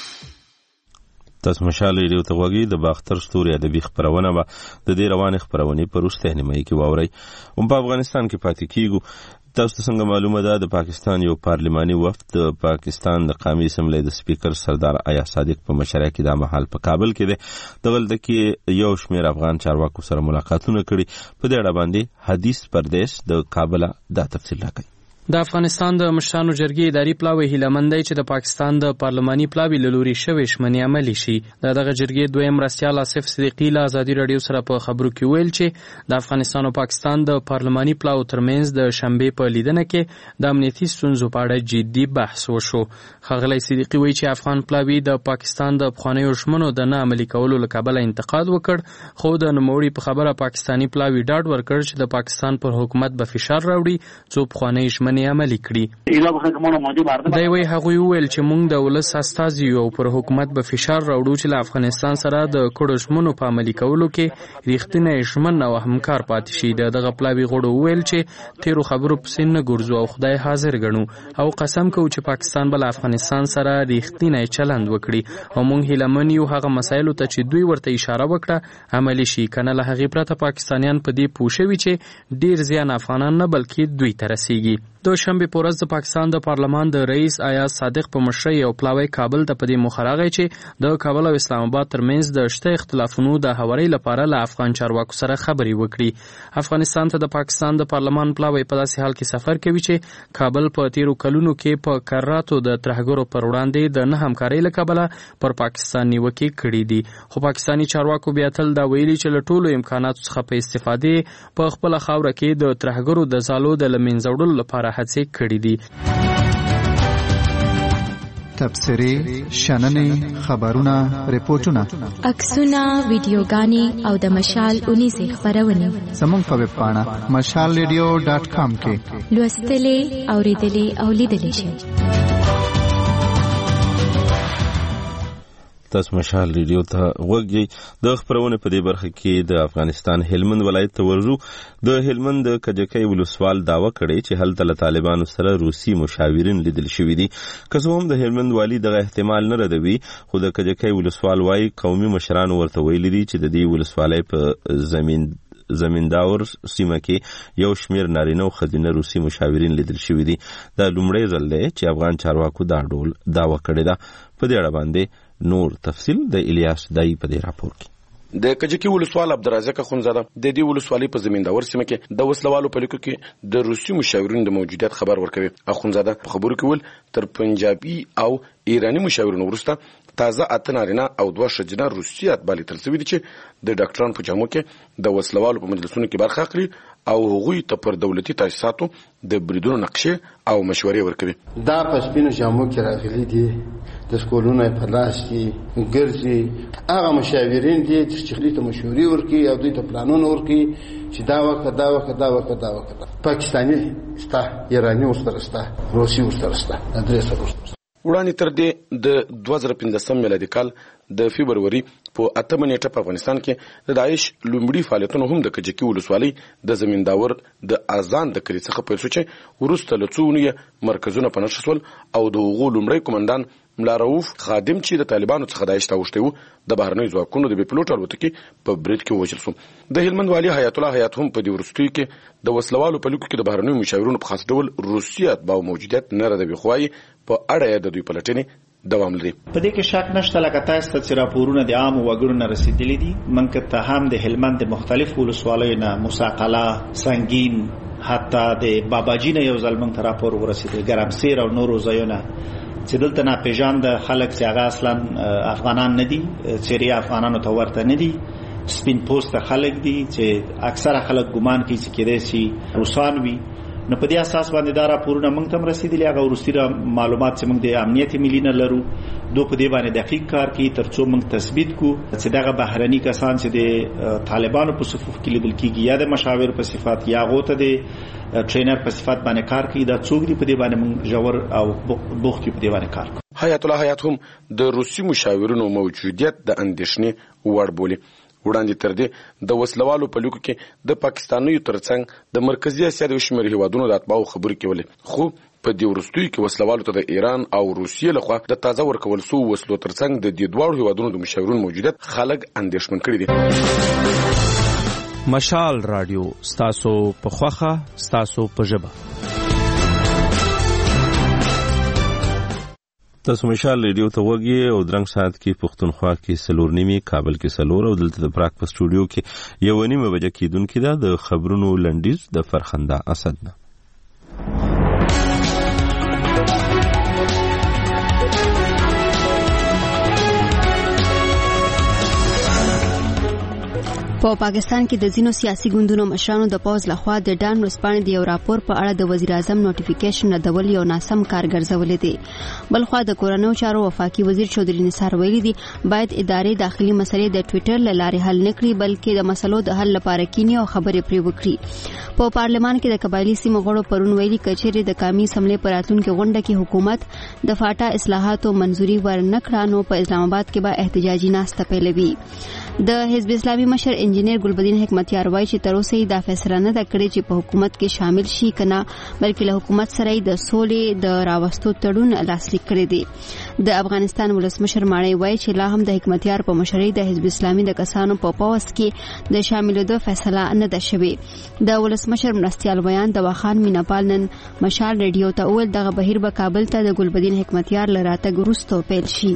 تاسو مشال ریډیو ته غوږی. د باختر ستوري ادبي خبرونه به د دې روانې خبرونې په وروسته نیمایي کې واورئ. هم په افغانستان کې پاتې کیږو. تاسو ته څنګه معلومه ده د پاکستان یو پارلماني وفد د پاکستان د قومي اسمبلی د سپیکر سردار آیا صادق په مشرۍ کې د مهال په کابل کې ده. دغلته کې یو شمېر افغان چارواکو سره ملاقاتونه کړي. په دې اړه باندې حدیث پردیس د کابل دا تفصیل راکوي. د افغانستان د مشرانو جرګې اداري پلاوی هیلمند دی چې د پاکستان د پارلماني پلاوی له لوري شوې شمنې عملي شي. د دغه جرګې دویم مرستیال آصف صدیقي له ازادي رادیو سره په خبرو کې ویل چې د افغانستان او پاکستان د پارلماني پلاو ترمنځ د شنبې په لیدنه کې د امنیتي ستونزو په اړه جدي بحث وشو. ښاغلی صدیقي وایي چې افغان پلاوی د پاکستان د پخوانیو ژمنو د نه عملي کولو له کبله انتقاد وکړ، خو د نوموړي په خبره پاکستاني پلاوی ډاډ ورکړ چې د پاکستان پر حکومت به فشار راوړي څو پخوانۍ ژمنې عملي کړي. دی وایي هغوی وویل چې موږ د ولس استازي یو او پر حکومت به فشار راوړو چې له افغانستان سره د کړو ژمنو په عملي کولو کې رښتینی ژمن او همکار پاتې شي. د دغه پلاوي غړو وویل چې تیرو خبرو پسې نه ګرځو او خدای حاضر ګڼو او قسم کوو چې پاکستان به له افغانستان سره رښتینی چلند وکړي او موږ هیله من یو هغه مسایلو ته چې دوی ورته اشاره وکړه عملي شي، کنه له هغې پرته پاکستانیان په دې پوه شوي چې ډیر زیان افغانان نه بلکې دوی ته رسیږي. د شنبې په ورځ د پاکستان د پارلمان د رئیس آیا صادق په مشرۍ یو پلاوی کابل ته په دې موخه راغی چې د کابل او اسلام آباد ترمنځ د شته اختلافونو د هواري لپاره له افغان چارواکو سره خبرې وکړي. افغانستان ته د پاکستان د پارلمان پلاوی په داسې حال کې سفر کوي چې کابل په تیرو کلونو کې په کراتو د ترهګرو پر وړاندې د نه همکارۍ له کبله پر پاکستان نیوکې کړي دي، خو پاکستاني چارواکو بیا تل دا ویلي چې له ټولو امکاناتو څخه په استفادې په خپله خاوره کې د ترهګرو د ځالو د له منځه وړلو لپاره هڅې کړي دي. تبصرې، شننې، خبرونه، ریپورتونه، عکسونه، ویډیوګانې او د مشال اونیزې خپرونې زموږ په ویب پاڼه مشال ریډیو ډاټ کام کې لوستلې، اورېدلې او لیدلې شئ. تاسو مشال ریډیو ته غوږی. د خبرونه په دې برخه کې د افغانستان هلمند ولایت ته ورځو. د هلمند د کجکی ولسوال داوا کړی چې هلته له طالبانو سره روسي مشاورین لیدل شوي دي. که څه هم د هلمند والی دغه احتمال نه ردوي، خو د کجکی ولسوال وايي قومي مشرانو ورته ویلي دي چې د دې ولسوالۍ په زمین زمینداور سیمه کې یو شمیر نارینه او ښځینه روسي مشاورین لیدل شوي دي. دا لومړی ځل دی چې افغان چارواکو دا ډول داوا کړې ده. په دې اړه باندې نور تفصیل د الیاس دای په دې راپور کې. د کجکی ولسوال عبدالرزاق اخونزاده د دې ولسوالۍ په زمینداور سیمه کې د وسلوالو په لیکو کې د روسي مشاورینو د موجودیت خبر ورکوي. اخونزاده په خبرو کې ول تر پنجابي او ایرانی مشاورینو وروسته تازه اته نارینه او دوه ښځینه روسي اتباع لیدل شوي دي چې د ډاکټرانو په جامو کې د وسلوالو په مجلسونو کې برخه اخلي او هغوی ته پر دولتي تاسیساتو د بریدونو نقشې او مشورې ورکوي. دا په سپینو جامو کې راغلي دي، د سکولونو په لاس کې ګرځي. هغه مشاورین دي چې خلک ته مشورې ورکوي او دوی ته پلانونه ورکوي چې دا وکړه دا وکړه دا وکړه دا وکړه. پاکستاني ستا، ایرانی ورسره ستا، روسي ورسره ستا، درې سره ورسره. وړاندې تر دې د دوه زره پنځلسم میلادي کال د فبروري په اتمه نیټه په افغانستان کې د داعش لومړي فعالیتونه هم د کجکی ولسوالۍ د زمینداور د اذان د کلي څخه پیل شو چې وروسته له څو اونیو مرکزونه په نښه شول او د هغو لومړی قومندان ملا رؤوف خادم چې د طالبانو څخه داعش ته اوښتی و د بهرنیو ځواکونو د بې پیلوټ الوتکې په برید کې ووژل شو. د هلمند والي حیات الله حیات هم په دې وروستیو کې د وسلوالو په لیکو کې د بهرنیو مشاورینو په خاص ډول روسي اتباعو موجودیت نه ردوي، خو وايي په اړه یې د دوی پلټنې دوام لري. په دې کې شک نشته لکه تاسو ته چې راپورونه د عامو وګړو نه رسیدلي دي. منکه ته هم د هلمند د مختلفو ولسوالیو نه مساقله، سنگین، حتی د باباجي نه یو ځل موږ ته راپور ورسېدی، ګرمسیر او نورو ځایونه چې دلته ناپېژانده خلک چې هغه اصلا افغانان نه دي، څېرې افغانانو ته ورته نه دي، سپین پوسته خلک دي چې اکثره خلک ګمان کوي چې کېدای شي روسان وي نو په دې اساس باندې دا راپورونه موږ ته رسیدلي. هغه وروستي معلومات چې موږ د امنیت ملي نه لرو دوی په دې باندې دقیق کار کوي ترڅو موږ تثبیت کو چې دغه بهرني کسان چې د طالبانو په صفوف کې لیدل کیږي یا د مشاور په صفات یا غوته د ټرینر په صفات باندې کار کوي، دا څوک دی په دې باندې موږ جوړ او بوختي په دې باندې کار کوي. حیات الله حیات هم د روسي مشاورونو موجودیت د اندېښنې وړ بولي. وړاندې تر دې د وسلوالو په لوکو کې د پاکستانیو ترڅنګ د مرکزی اسیا د شمېر هیوادونو د اتباعو خبرې کولې، خو په دې وروستیو کې وسلوالو ته د ایران او روسیې لخوا د تازه ورکول سو وسلو ترڅنګ د دې دواړو هیوادونو د مشاورونو موجودیت خلک اندېښمن کړي دي. مشال رادیو ستاسو په خوخه ستاسو په ژبه. تاسو مشال ریډیو ته وګورئ او درنګ ساعت کې پښتونخوا کې سلور نیمه، کابل کې سلور او دلته د پراک په سټوډیو کې یو نیمه بجې کېدونکې ده. د خبرونو لنډیز د فرخنده اسد نه. په پاکستان کې د ځینو سیاسي ګوندونو مشرانو د پوز لخوا د ډان ورسپانې د یو راپور په اړه د وزیر اعظم نوټیفیکیشن ردول یو ناسم کار ګرځولې دي. بلخوا د کورنیو چارو وفاقي وزیر چودري نثار ویلي دي باید ادارې داخلي مسلې د ټوئیټر له لارې حل نه کړي بلکې د مسلو د حل لپاره کینی او خبرې پرې وکړي. په پارلمان کې د قبایلی سیمو غړو پرون ویلي کچېرې د قومي اسمبلی په راتلونکي غونډه کې حکومت د فاټا اصلاحاتو منځوري ورنکړه نو په اسلام آباد کې به احتجاجي ناسته پیلوي. د حزب اسلامي مشر انجینیر ګلبدین حکمتیار وایي چې تر اوسه دا فیصله نه ده کړې چې په حکومت کې شامل شي کنه بلکې له حکومت سره د سولې د راوستو تړون لاسلیک کړی دی. د افغانستان ولسمشر ماڼۍ وایي چې لا هم د حکمتیار په مشرۍ د حزب اسلامي د کسانو په پوس کې د شاملېدو فیصله نه ده شوې. د ولسمشر مرستیال بیان د واخان میناپال نن مشال ریډیو ته وویل دغه بهیر به کابل ته د ګلبدین حکمتیار له راتګ وروسته پیل شي.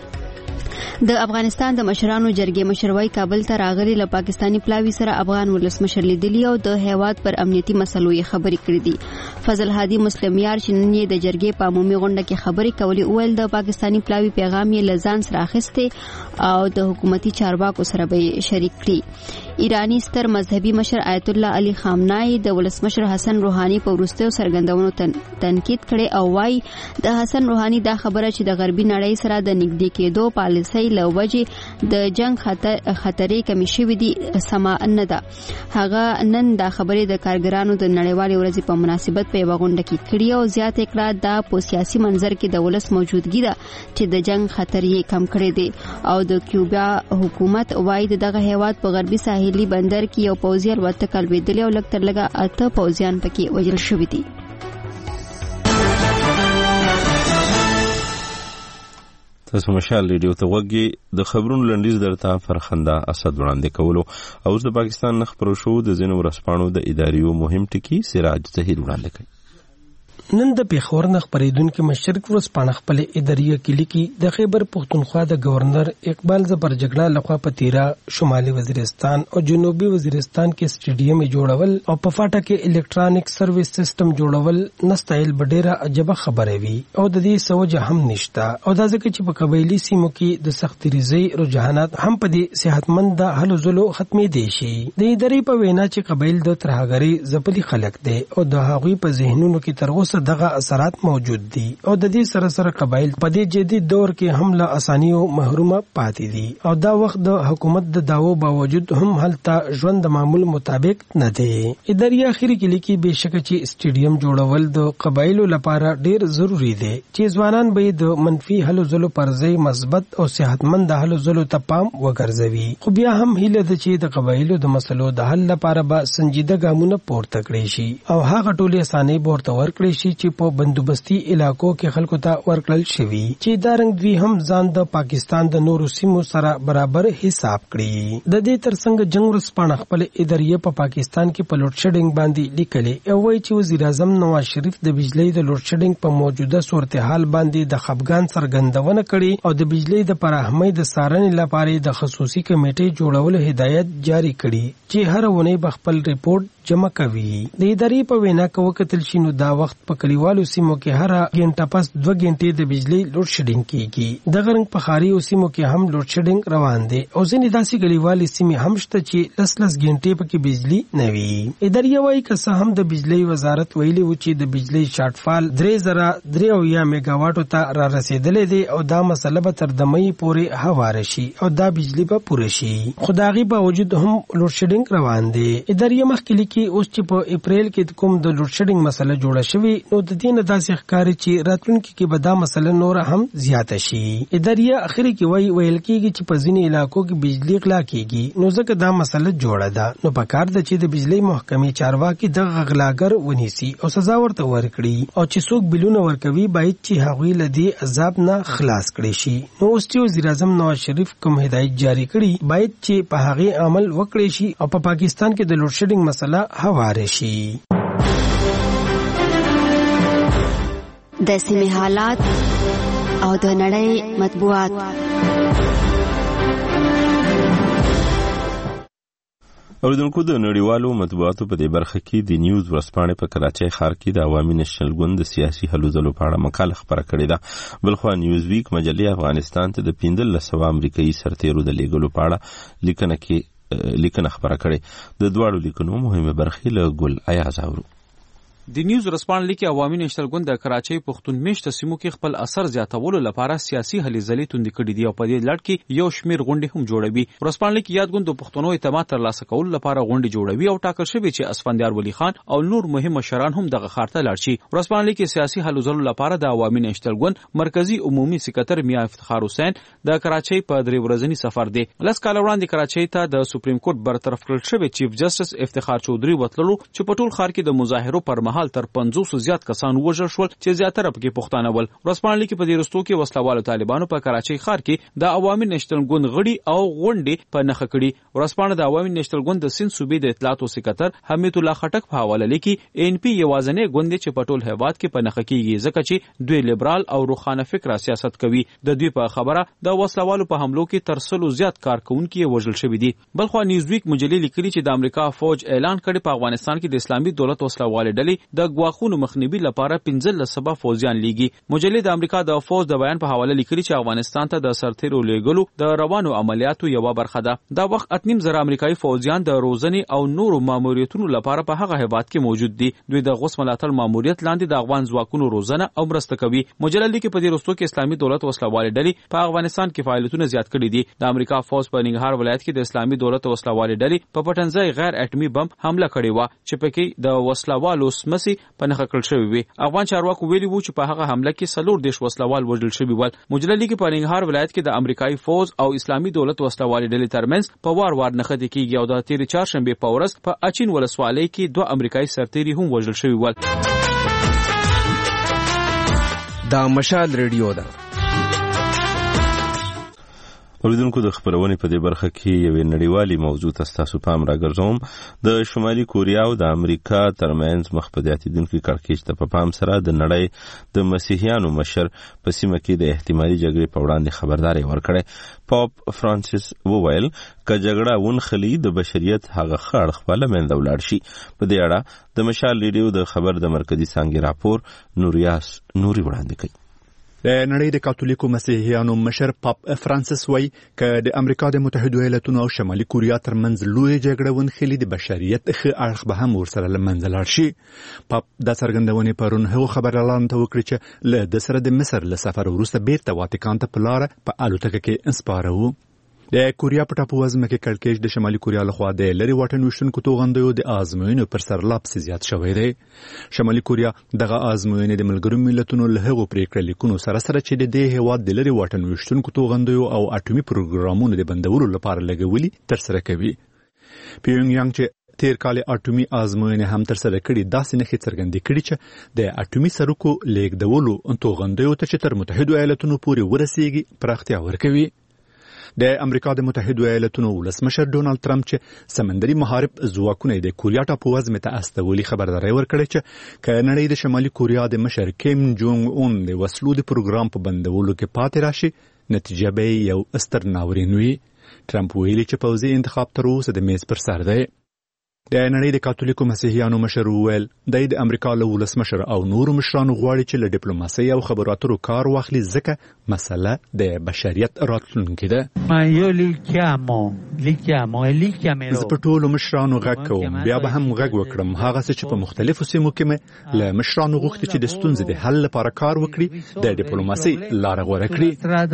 د افغانستان د مشرانو جرګې مشروي کابل ته راغلي له پاکستانی پلاوی سره افغان ولسمشر لیدلی او د هیواد پر امنیتي مسلو یې خبرې کړې دي. فضل هادي مسلم یار چې نن یې د جرګې په عمومي غونډه کې خبرې کولې ویل د پاکستانی پلاوی پیغام یې لزان سره اخیسته او د حکومتي چارواکو سره به شریک کړي. ایرانی ستر مذهبي مشر آیت الله علي خامنه‌ای د ولسمشر حسن روحاني په وروستیو سرګندونو تن تنقید کړي او وايي د حسن روحاني دا خبره چې د غربي نړۍ سره د نږدې کېدو پالیسۍ لوجه د جنگ خطر خطرې کمی شوې دي سما نه ده. هغه نن دا خبرې د کارګرانو د نړیوالې ورځې په مناسبت په یوه غونډه کې کړې او زیات کړه دا په سیاسي منظر کې د ولس موجودګي ده چې د جنگ خطر یې کم کړی دی. او د کیوبا حکومت وايي دغه هیواد په غربي ساحلي بندر کې یو پوځي الوتکه لوېدلې او لږ تر لږه اته پوځیان پکې وژل شوي دي. تاسو مشال ریډیو ته وګورئ. د خبرونو لنډیز درته فرخنده اسد وړاندې کولو او د پاکستان نه خبرو شو د ځینو ورځپاڼو د اداریو مهم ټکي سراج ظهیر وړاندې کوي. نن د پیښور نه خبرېدونکو مشرق ورځپاڼه خپل اداریه کې لیکي د خیبر پښتونخوا د گورنر اقبال زبر جګړه لخوا په تیرا شمالي وزیرستان او جنوبي وزیرستان کې سټیډیم جوړول او په فاټا کې الکترونیک سرویس سیستم جوړول نستایل بډېره عجبه خبره وي او د دې سوجه هم نشته او دا ځکه چې په قبایلی سیمو کې د سختي رضای رجحانات هم په دې صحتمند د حل زلو ختمي دي شي. د ادارې په وینا چې قبایل د ترهګری زپلي خلک دي او د هغوی په ذهنونو کې تر اوسه دغه اثرات موجود دي او د دې سره سره قبایل په دې جدي دور کې هم له اسانیو محرومه پاتې دي او دا وخت د حکومت د داوو باوجود هم هلته ژوند د معمول مطابق نه دی. ادارې اخیری کې لیکي بهشکه چې سټیډیم جوړول د قبایلو لپاره ډیر ضروری دی چې ځوانان به د منفي حل زلو پر ځای مثبت او صحتمند حل زلو ته پام وګرځوي. خو بیا هم هیله ده چې د قبایلو د مسلو د حل لپاره به سنجیده ګامونه پورته کړي شي او هغه ټولې اسانۍ ورته ورکړي شي چې په بندوبستي علاقو کې خلکو ته ورکړل شوی چې دا رنګ دوی هم ځان د پاکستان د نورو سیمو سره برابر حساب کړي. د دې ترڅنګ جنگ ورځپاڼه خپل ادارې په پاکستان کې په لوډ شیډینګ باندې لیکلي او وایي چې وزیر اعظم نواز شریف د بجلی د لوډ شیډینګ په موجوده صورتحال باندې د خپګان څرګندونه کړي او د بجلی د فراهمۍ د څارنې لپاره د خصوصي کمیټې جوړولو هدایت جاری کړي چې هر ونه به خپل ریپورت جمع کوي. د ادارې په وینا کې وکتل شي نو دا وخت په کلیوالو سیمو کې هر غنټه پس دوه غنټې د بجلی لوډ شیډینګ کیږي. د غرنګ په خاري سیمو کې هم لوډ شیډینګ روان دی او ځینې داسې کلیوالي سیمې هم شته چې لس لس غنټې پکې بجلی نه وي. ادارې وايي که څه هم د بجلی وزارت ویلي و چې د بجلی شارټ فال درې زره درې اویا میگا واټو ته را رسیدلې دی او دا مسله به تر د مې پورې هواره شي او دا بجلی به پوره شي. خو د هغې باوجود هم لوډ شیډینګ روان دی. ادارې مخکې لیکي اوس چې په اپریل کې کوم د لوډ شیډینګ مسله جوړه شوې نو د دې نه داسې ښکاري چې راتلونکي کې به دا مسله نور هم زیاته شي. ادارې اخري کې وایي ویل کېږي چې په ځینې علاقو کې بجلی غلا کېږي نو ځکه دا مسله جوړه ده نو پکار ده چې د بجلی محکمې چارواکي دغه غلاګر ونیسي او سزا ورته ورکړي او چې څوک بلونه ورکوي باید چې هغوی له دې عذاب نه خلاص کړي شي. نو اوس چې وزیر اعظم نواز شریف کوم هدایت جاری کړي باید چې په هغې عمل وکړي شي او په پاکستان کې د لوډ شیډینګ مسله هواره شي. د سیمې حالات او د نړۍ مطبوعات. اوریدونکو د نړیوالو مطبوعاتو په دې برخه کې د نیوز ورځپاڼې په کراچۍ ښار کې د عوامي نېشنل ګوند د سیاسي هلو ځلو په اړه مقاله خپره کړې ده. بلخوا نیوز ویک مجلې افغانستان ته د پنځلس سوه امریکایي سرتیرو د لیږلو په اړه لیکنه کې لیکنه خپره کړې. د دواړو لیکنو مهمه برخې له ګل ایاز اورو. د نیوز ورځپاڼې لیکي عوامي نېشنل ګوند د کراچۍ پښتون میشته سیمو کې خپل اثر زیاتولو لپاره سیاسي هلې ځلې توندې کړې دي او په دې لړ کې یو شمېر غونډې هم جوړوي. ورځپاڼې لیکي یاد ګوند د پښتنو اعتماد ترلاسه کولو لپاره غونډې جوړوي او ټاکل شوی چې اسفندیار ولی خان او نور مهم مشران هم دغه ښار ته لاړ شي. ورځپاڼې لیکي سیاسي هلو ځلو لپاره د عوامي نېشنل ګوند مرکزی عمومي سکرټر میاں افتخار حسین د کراچۍ په درې ورځني سفر دی. لس کاله وړاندې کراچۍ ته د سپریم کورټ برطرف کړل شوی چیف جسټس افتخار چودھری وتللو چې په ټول ښار کې د مظاهرو پر مهال تر پنځوس زیات کسان وژل شول چې زیاتره پکې پښتانه ول. ورځپاڼې لیکي په دې وروستو کې وسلوالو طالبانو په کراچۍ ښار کې د عوامي نېشنل ګوند غړي او غونډې په نښه کړي. ورځپاڼه د عوامي نېشنل ګوند د سند صوبې د اطلاعاتو سکرټر حمید الله خټک په حواله لیکي ان پی یوازینی ګوند چې په ټول هیواد کې په نښه کېږي ځکه چې دوی لیبرال او روښانه فکره سیاست کوي. د دوی په خبره د وسلوالو په حملو کې تر سلو زیات کارکونکي وژل شوي دي. بلخوا نیوزویک مجلې لیکلي چې د امریکا فوج اعلان کړي په افغانستان کې د اسلامي دولت وسلوالې ډلې د ګواښونو مخنیوي لپاره پنځلس سبا فوجیان لیږي. مجلې د امریکا د فوج د بیان په حواله لیکلي چې افغانستان ته د سرتیرو لیږلو د روانو عملیاتو یوه برخه ده. دا وخت اتنیم زره امریکایي فوجیان د روزنې او نورو ماموریتونو لپاره په هغه هیواد کې موجود دي. دوی د غوث ملاتړ ماموریت لاندې د افغان ځواکونو روزنه او مرسته کوي. مجلې لیکي په دې وروستو کې اسلامي دولت وسلوالې ډلې په افغانستان کې فعالیتونه زیات کړي دي. د امریکا فوج په ننګرهار ولایت کې د اسلامي دولت وسلوالې ډلې په پټنځای غیر اټومي بم حمله کړې و چې پکې د وسلوالو سمسي په نښه کړل شوی وي. افغان چارواکو ویلي وو چې په هغه حمله کې څلور دېرش وسلوال وژل شوي ول. مجلې لیکي په ننګرهار ولایت کې د امریکایي فوج او اسلامي دولت وسلوالې ډلې ترمنځ په وار وار نښتې کېږي او د تېرې چهارشنبې په ورځ په اچین ولسوالۍ کې دوه امریکایي سرتیري هم وژل شوي ول. دا مشال ریډیو ده. اوریدونکو د خبرونې په دې برخه کې یوې نړیوالې موضوع ته ستاسو پام راګرځوم. د شمالي کوریا او د امریکا ترمنځ مخ په زیاتېدونکي کړکېچ ته په پام سره د نړۍ د مسیحیانو مشر په سیمه کې د احتمالي جګړې په وړاندې خبرداری ورکړی. پاپ فرانسیس وویل که جګړه ونښلي د بشریت هغه ښه اړخ به له منځه ولاړ شي. په دې اړه د مشال ریډیو د خبر د مرکزي څانګې راپور نوریاس نوري وړاندې کوي. د نړۍ د کاتولیکو مسیحیانو مشر پاپ فرانسیس وایي که د امریکا د متحده ایالاتونو او شمالي کوریا ترمنځ لویه جګړه ونښلي د بشریت ښه اړخ به هم ورسره له منځه لاړ شي. پاپ دا څرګندونې پرون هغو خبريالانو ته وکړې چې له ده سره د مصر له سفر وروسته بیرته واتیکان ته په لاره په الوتکه کې سپاره وو. د کوریا په ټاپووزمه کې کړکېچ د شمالي کوریا لخوا د لرې واټن ویشتونکو توغندیو د ازموینو پر سر لاپسې زیات شوی دی. شمالي کوریا دغه ازموینې د ملګرو ملتونو له هغو پریکړه لیکونو سره سره چې د دې هیواد د لرې واټن ویشتونکو توغندیو او اټومي پروګرامونو د بندولو لپاره لګولي ترسره کوي. پیونګ یانګ چې تیر کال اټومي ازموینې هم ترسره کړي داسې نښې څرګندې کړي چې د اټومي سرکو لیږدولو توغندیو ته چې تر متحده ایالاتونو پورې ورسیږي پراختیا ورکوي. د امریکا د متحده ایالاتونو ولسمشر ډونالد ټرمپ چې سمندري محارب ځواکونه د کوریا ټاپووزمې ته استولي خبرداری ورکړی چې که نړۍ د شمالي کوریا د مشر کیم جونګ اون د وسلو د پروګرام په بندولو کې پاتې راشي نتیجه به یو ستر ناورین وي. ټرمپ ویلي چې پوځي انتخاب تر اوسه د میز پر سر دی. د نړۍ د کاتولیکو مسیحیانو مشر وویل د د امریکا له ولسمشر او نورو مشرانو غواړي چې له ډیپلوماسۍ او خبرو اترو کار واخلي ځکه مسله د بشریت راتلونکې ده. زه په ټولو مشرانو غږ کوم، بیا به هم غږ وکړم، هغه څه چې په مختلفو سیمو کې مې له مشرانو غوښتي چې د ستونزې د حل لپاره کار وکړي، د ډیپلوماسۍ لاره غوره کړي.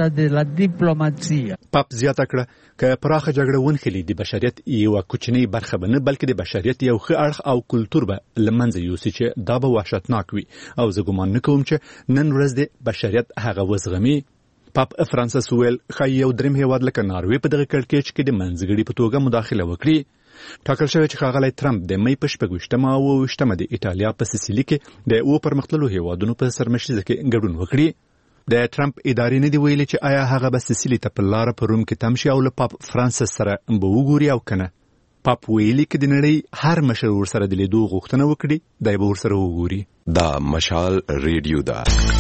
پاپ زیاته کړه که پراخه جګړه ونښلي د بشریت یوه کوچنۍ برخه به نه بلکې د بشریت یو ښه اړخ او کلتور به له منځه یوسي چې دا به وحشتناک وي او زه ګمان نه کوم چې نن ورځ د بشریت هغه وزغمي. پاپ فرانسیس ویل ښایي یو دریم هیواد لکه ناروې په دغه کړکېچ کې د منځګړي په توګه مداخله وکړي. ټاکل شوی چې ښاغلی ټرمپ د مۍ په شپږ ویشتمه او اووه ویشتمه د ایټالیا په سیسیلي کې د اوو پرمختللو هیوادونو په سرمشریزه کې ګډون وکړي. د ټرمپ ادارې نه دی ویلي چې آیا هغه به سیسیلي ته په لاره په روم کې تم شي او له پاپ فرانسیس سره به وګوري او که نه. پاپ ویلي که د نړۍ هر مشر ورسره د لیدو غوښتنه وکړي دی به ورسره وګوري. دا مشال ریډیو ده.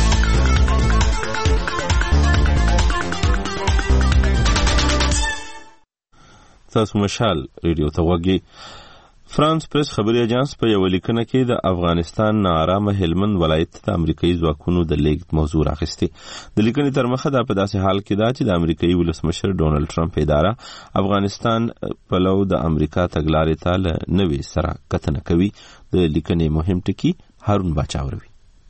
تاسو مشال ریډیو ته وګورئ. فرانس پریس خبري اجانس په یو لیکنه کې د افغانستان ناارامه هلمند ولایت ته امریکایي ځواکونو د لیږد موضوع راخیستې. د لیکنې تر مخه دا په داسې حال کې ده چې د امریکایي ولسمشر ډونالډ ټرمپ اداره افغانستان پلو د امریکا تګلارې ته له نوې سره کتنه کوي. د لیکنې مهم ټکي هارون باچا وروي.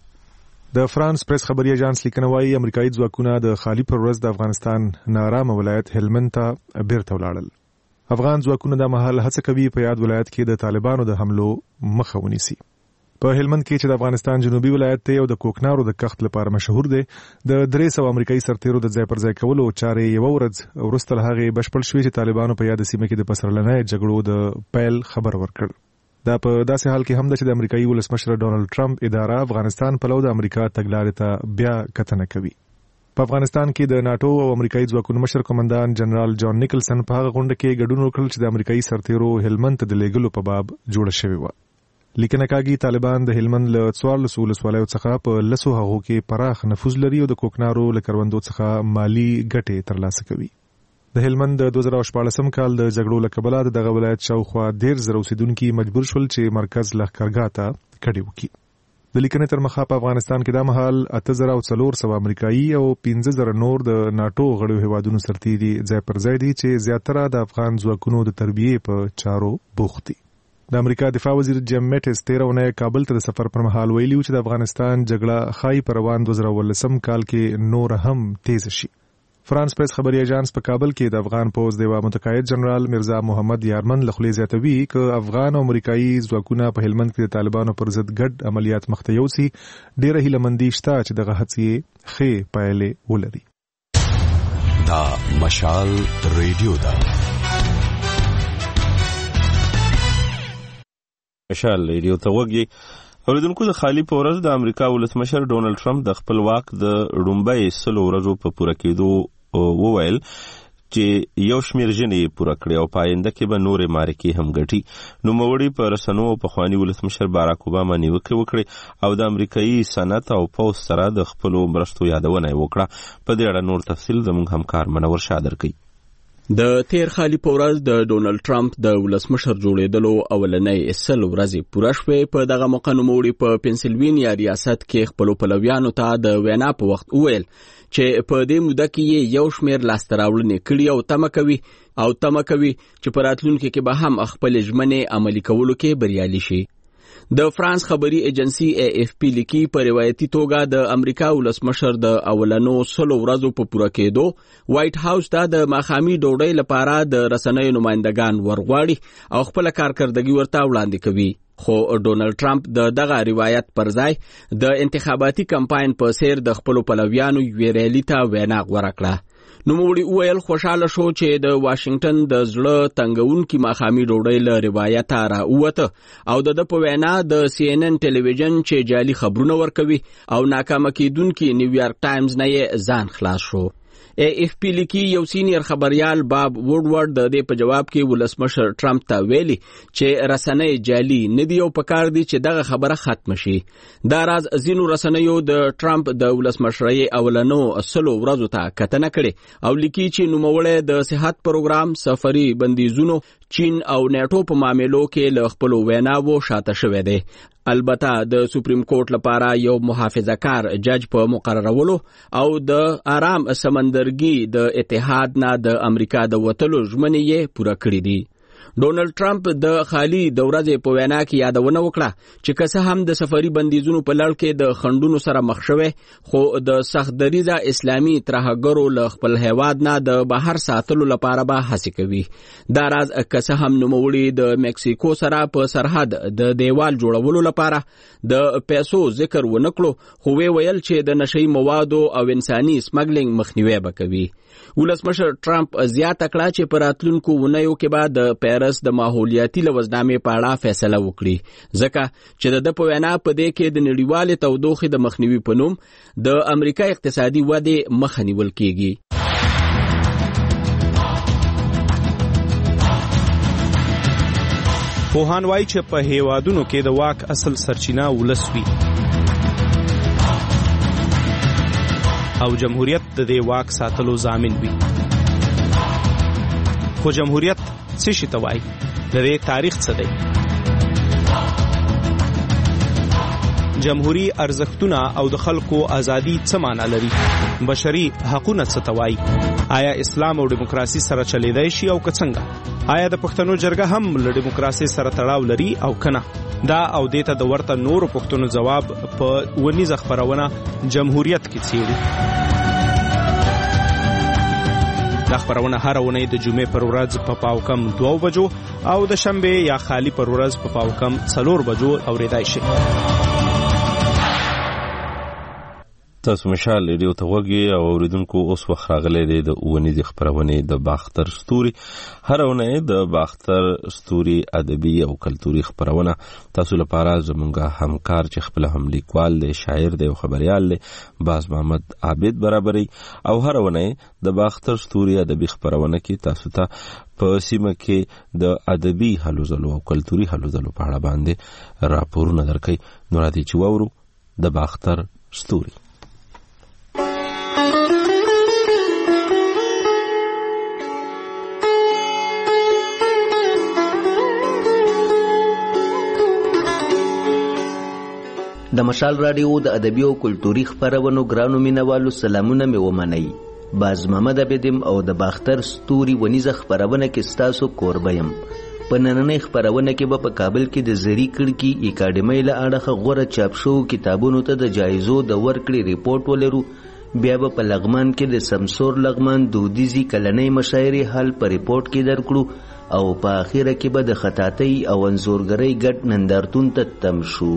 د فرانس پریس خبري اجانس لیکنه وايي امریکایي ځواکونه د خالی پر ورځ د افغانستان ناارامه ولایت هلمند ته بیرته ولاړل. افغان ځواکونه د مهال هڅه کوي په یاد ولایت کې د طالبانو د حملو مخه ونیسي. په هلمند کې چې د افغانستان جنوبي ولایت دی او د کوکنارو د کښت لپاره مشهور دی، د درې سوه امریکایي سرتیرو د ځای پر ځای کولو چارې یوه ورځ وروسته له هغې بشپړ شوې چې طالبانو په یاده سیمه کې د پسرلنۍ جګړو د پیل خبر ورکړ. دا په داسې حال کې هم ده چې د امریکایي ولسمشر ډونالډ ټرمپ اداره افغانستان پلو د امریکا تګلارې ته بیا کتنه کوي. په افغانستان کې د ناتو او امریکایي ځواکونو مشر قومندان جنرال جان نیکلسن په هغه غونډه کې ګډون وکړ چې د امریکایي سرتیرو هلمند ته د لیږلو په باب جوړه شوې وه. لیکنه کاږي طالبان د هلمند له څوارلسو ولسوالیو څخه په لسو هغو کې پراخ نفوذ لري او د کوکنارو له کروندو څخه مالي ګټې ترلاسه کوي. د هلمند د دوه زره شپاړسم کال د جګړو له کبله د دغه ولایت شاوخوا ډېر زره اوسېدونکي مجبور شول چې مرکز لښکرګاه ته کډې وکړي. د لیکنې تر مخه په افغانستان کې دا مهال اته زره او څلور سوه امریکایي او پنځه زره نور د ناټو غړو هیوادونو سرتیري ځای پر ځای دي چې زیاتره د افغان ځواکونو د تربیې په چارو بوخت دي. د امریکا دفاع وزیر جیم میټس تیره اونۍ کابل ته د سفر پر مهال ویلي چې د افغانستان جګړه ښایي په روان دوه زره اوولسم کال کې نور هم تیزه شي. فرانس پریس خبري اجانس په کابل کې د افغان پوز د یوه متقاعد جنرال مرزا محمد یارمن له خولې زیاتوي که افغان او امریکایي ځواکونه په هلمند کې د طالبانو پر ضد ګډ عملیات مخته یوسي، ډېره هیلهمندي شته چې دغه هڅې ښې پایلې ولري. دا مشال ریډیو ده. مشال ریډیو ته وګورئ. اوریدونکو د خالی په ورځ د امریکا ولسمشر ډونالډ ټرمپ د خپل واک د لومړۍ سلو ورځو په پوره کېدو وویل چې یو شمېر ژنې پوره کړې او په آینده کې به نورې معرکې هم ګټي. نوموړي په رسنیو او پخواني ولسمشر باراک اوباما نیوکې وکړې او د امریکایي صنعت او پوځ سره د خپلو مرستو یادونه یې وکړه. په دې اړه نور تفصیل زموږ همکار منور شاه درکوي. د تیر خالی په ورځ د ډونالډ ټرمپ د ولسمشر جوړېدلو اولنۍ سل ورځې پوره شوې. په دغه موقع نوموړي په پنسلوینیا ریاست کې خپلو پلویانو ته د وینا په وخت وویل چې په دې موده کې یې یو شمېر لاسته راوړنې کړي او تمه کوي او تمه کوي چې په راتلونکي کې به هم خپلې ژمنې عملي کولو کې بریالي شي. د فرانس خبري ایجنسی ای اف پی لیکي په روایتي توګه د امریکا ولسمشر د اولنو سلو ورځو په پوره کېدو وایټ هاوس ته د ماښامي ډوډۍ لپاره د رسنیو نمائندګان ورغواړي او خپل کارکردګي ورته وړاندې کوي. خو ډونالډ ټرمپ د دغه روایت پر ځای د انتخاباتي کمپاین په څیر د خپلو پلویانو یوې ریلي ته وینا غوره کړه. نوموړي وویل خوشاله شو چې د واشنگټن د زړه تنګونکي ماښامي ډوډۍ له روایته راووته او د ده په وینا د سی ان ان ټلویزیون چې جعلي خبرونه ورکوي او ناکامه کېدونکي نیویارک ټایمز نه یې ځان خلاص شو. ای اف پی لیکي یو سینیر خبريال باب وډورډ د دې په جواب کې ولسمشر ټرمپ ته ویلي چې رسنۍ جعلي نه دی او پکار دي چې دغه خبره ختم شي. دا راز ځینو رسنیو د ټرمپ د ولسمشرۍ اولنو اصلو ورځو ته کتنه کړي او لیکي چې نوموړی د صحت پروګرام، سفري بندیزونو، چین او نیټو په معاملو کې له خپلو ویناوو شاته شوی دی. البته د سپریم کورټ لپاره یو محافظه‌کار جج په مقررولو او د آرام سمندرګي د اتحاد نه د امریکا د وتلو ژمنې یې پوره کړې دي. ډونلډ ټرمپ د خالي د ورځې په وینا کې یادونه وکړه چې که څه هم د سفري بندیزونو په لړ کې د خنډونو سره مخ شوی، خو د سخت دریځه اسلامي ترهګرو له خپل هیواد نه د بهر ساتلو لپاره به هڅې کوي. دا راز که څه هم نوموړي د میکسیکو سره په سرحد د دیوال جوړولو لپاره د پیسو ذکر ونه کړو، خو وی ویل چې د نشئی موادو او انساني سمګلینګ مخنیوي به کوي. ولسمشر ټرمپ زیاته کړه چې په راتلونکو اونیو کې به د پیرس د ماحولیاتي لوزنامې په اړه فیصله وکړي، ځکه چې د په وینا په دې کې د نړیوالې تودوخې د مخنیوي په نوم د امریکا اقتصادي ودې مخه نیول کیږي. پوهان وایي چې په هیوادونو کې د واک اصل سرچینه ولس وي او جمهوریت د دې واک ساتلو ضامن وي. خو جمهوریت څه شي ته وایي؟ د دې تاریخ څه دی؟ جمهوری ارزښتونه او د خلکو ازادي څه معنا لري؟ بشري حقوقونه څه ته وایي؟ آیا اسلام او دیموکراسي سره چلیدای شي او که څنګه؟ آیا د پښتنو جرګه هم له دیموکراسي سره تړاو لري او کنه؟ دا او دیته د ورته نورو پښتنو جواب په ونیزه خبرونه جمهوریت کې څیړي. دا خبرونه هر ونې د جمعې پر ورځ په پاو کم دوه بجو او د شنبه یا خالی پر ورځ په پاو کم څلور بجو اوریدای شي. تاسو مشال ریډیو ته وګورئ او اوریدونکو اوس وخت راغلی دی د ونیزه خبرونه د باختر ستوري. هر ونه د باختر ستوري ادبي او کلتوري خبرونه تاسو لپاره زمونږه همکار چې خپل هم لیکوال دی، شاعر دی او خبريال دی باز محمد عابد برابرۍ او هر ونه د باختر ستوري ادبي خبرونه کې تاسو ته په سیمه کې د ادبي هلو ځلو او کلتوري هلو ځلو په اړه باندې راپورونه درکړي. نو راځي چې وورو د باختر ستوري. د مشال رادیو د ادبي او کلتوري خبرونو ګرانو مینوالو سلامونه مې ومنئ. باز محمد عبدم او د باختر ستوري ونیزه خبرونه کې ستاسو کوربه یم. په نننۍ خبرونه کې به په کابل کې د زری کړکۍ اکاډمۍ له اړخه غوره چاپ شوو کتابونو ته د جایزو د ورکړې ریپورت ولرو. بیا به په لغمان کې د سمسور لغمان دودیزي کلنۍ مشاعرې حل په ریپورت کې درکړو او په اخیره کې به د خطاطۍ او انځورګرۍ ګډ نندارتون ته تم شو.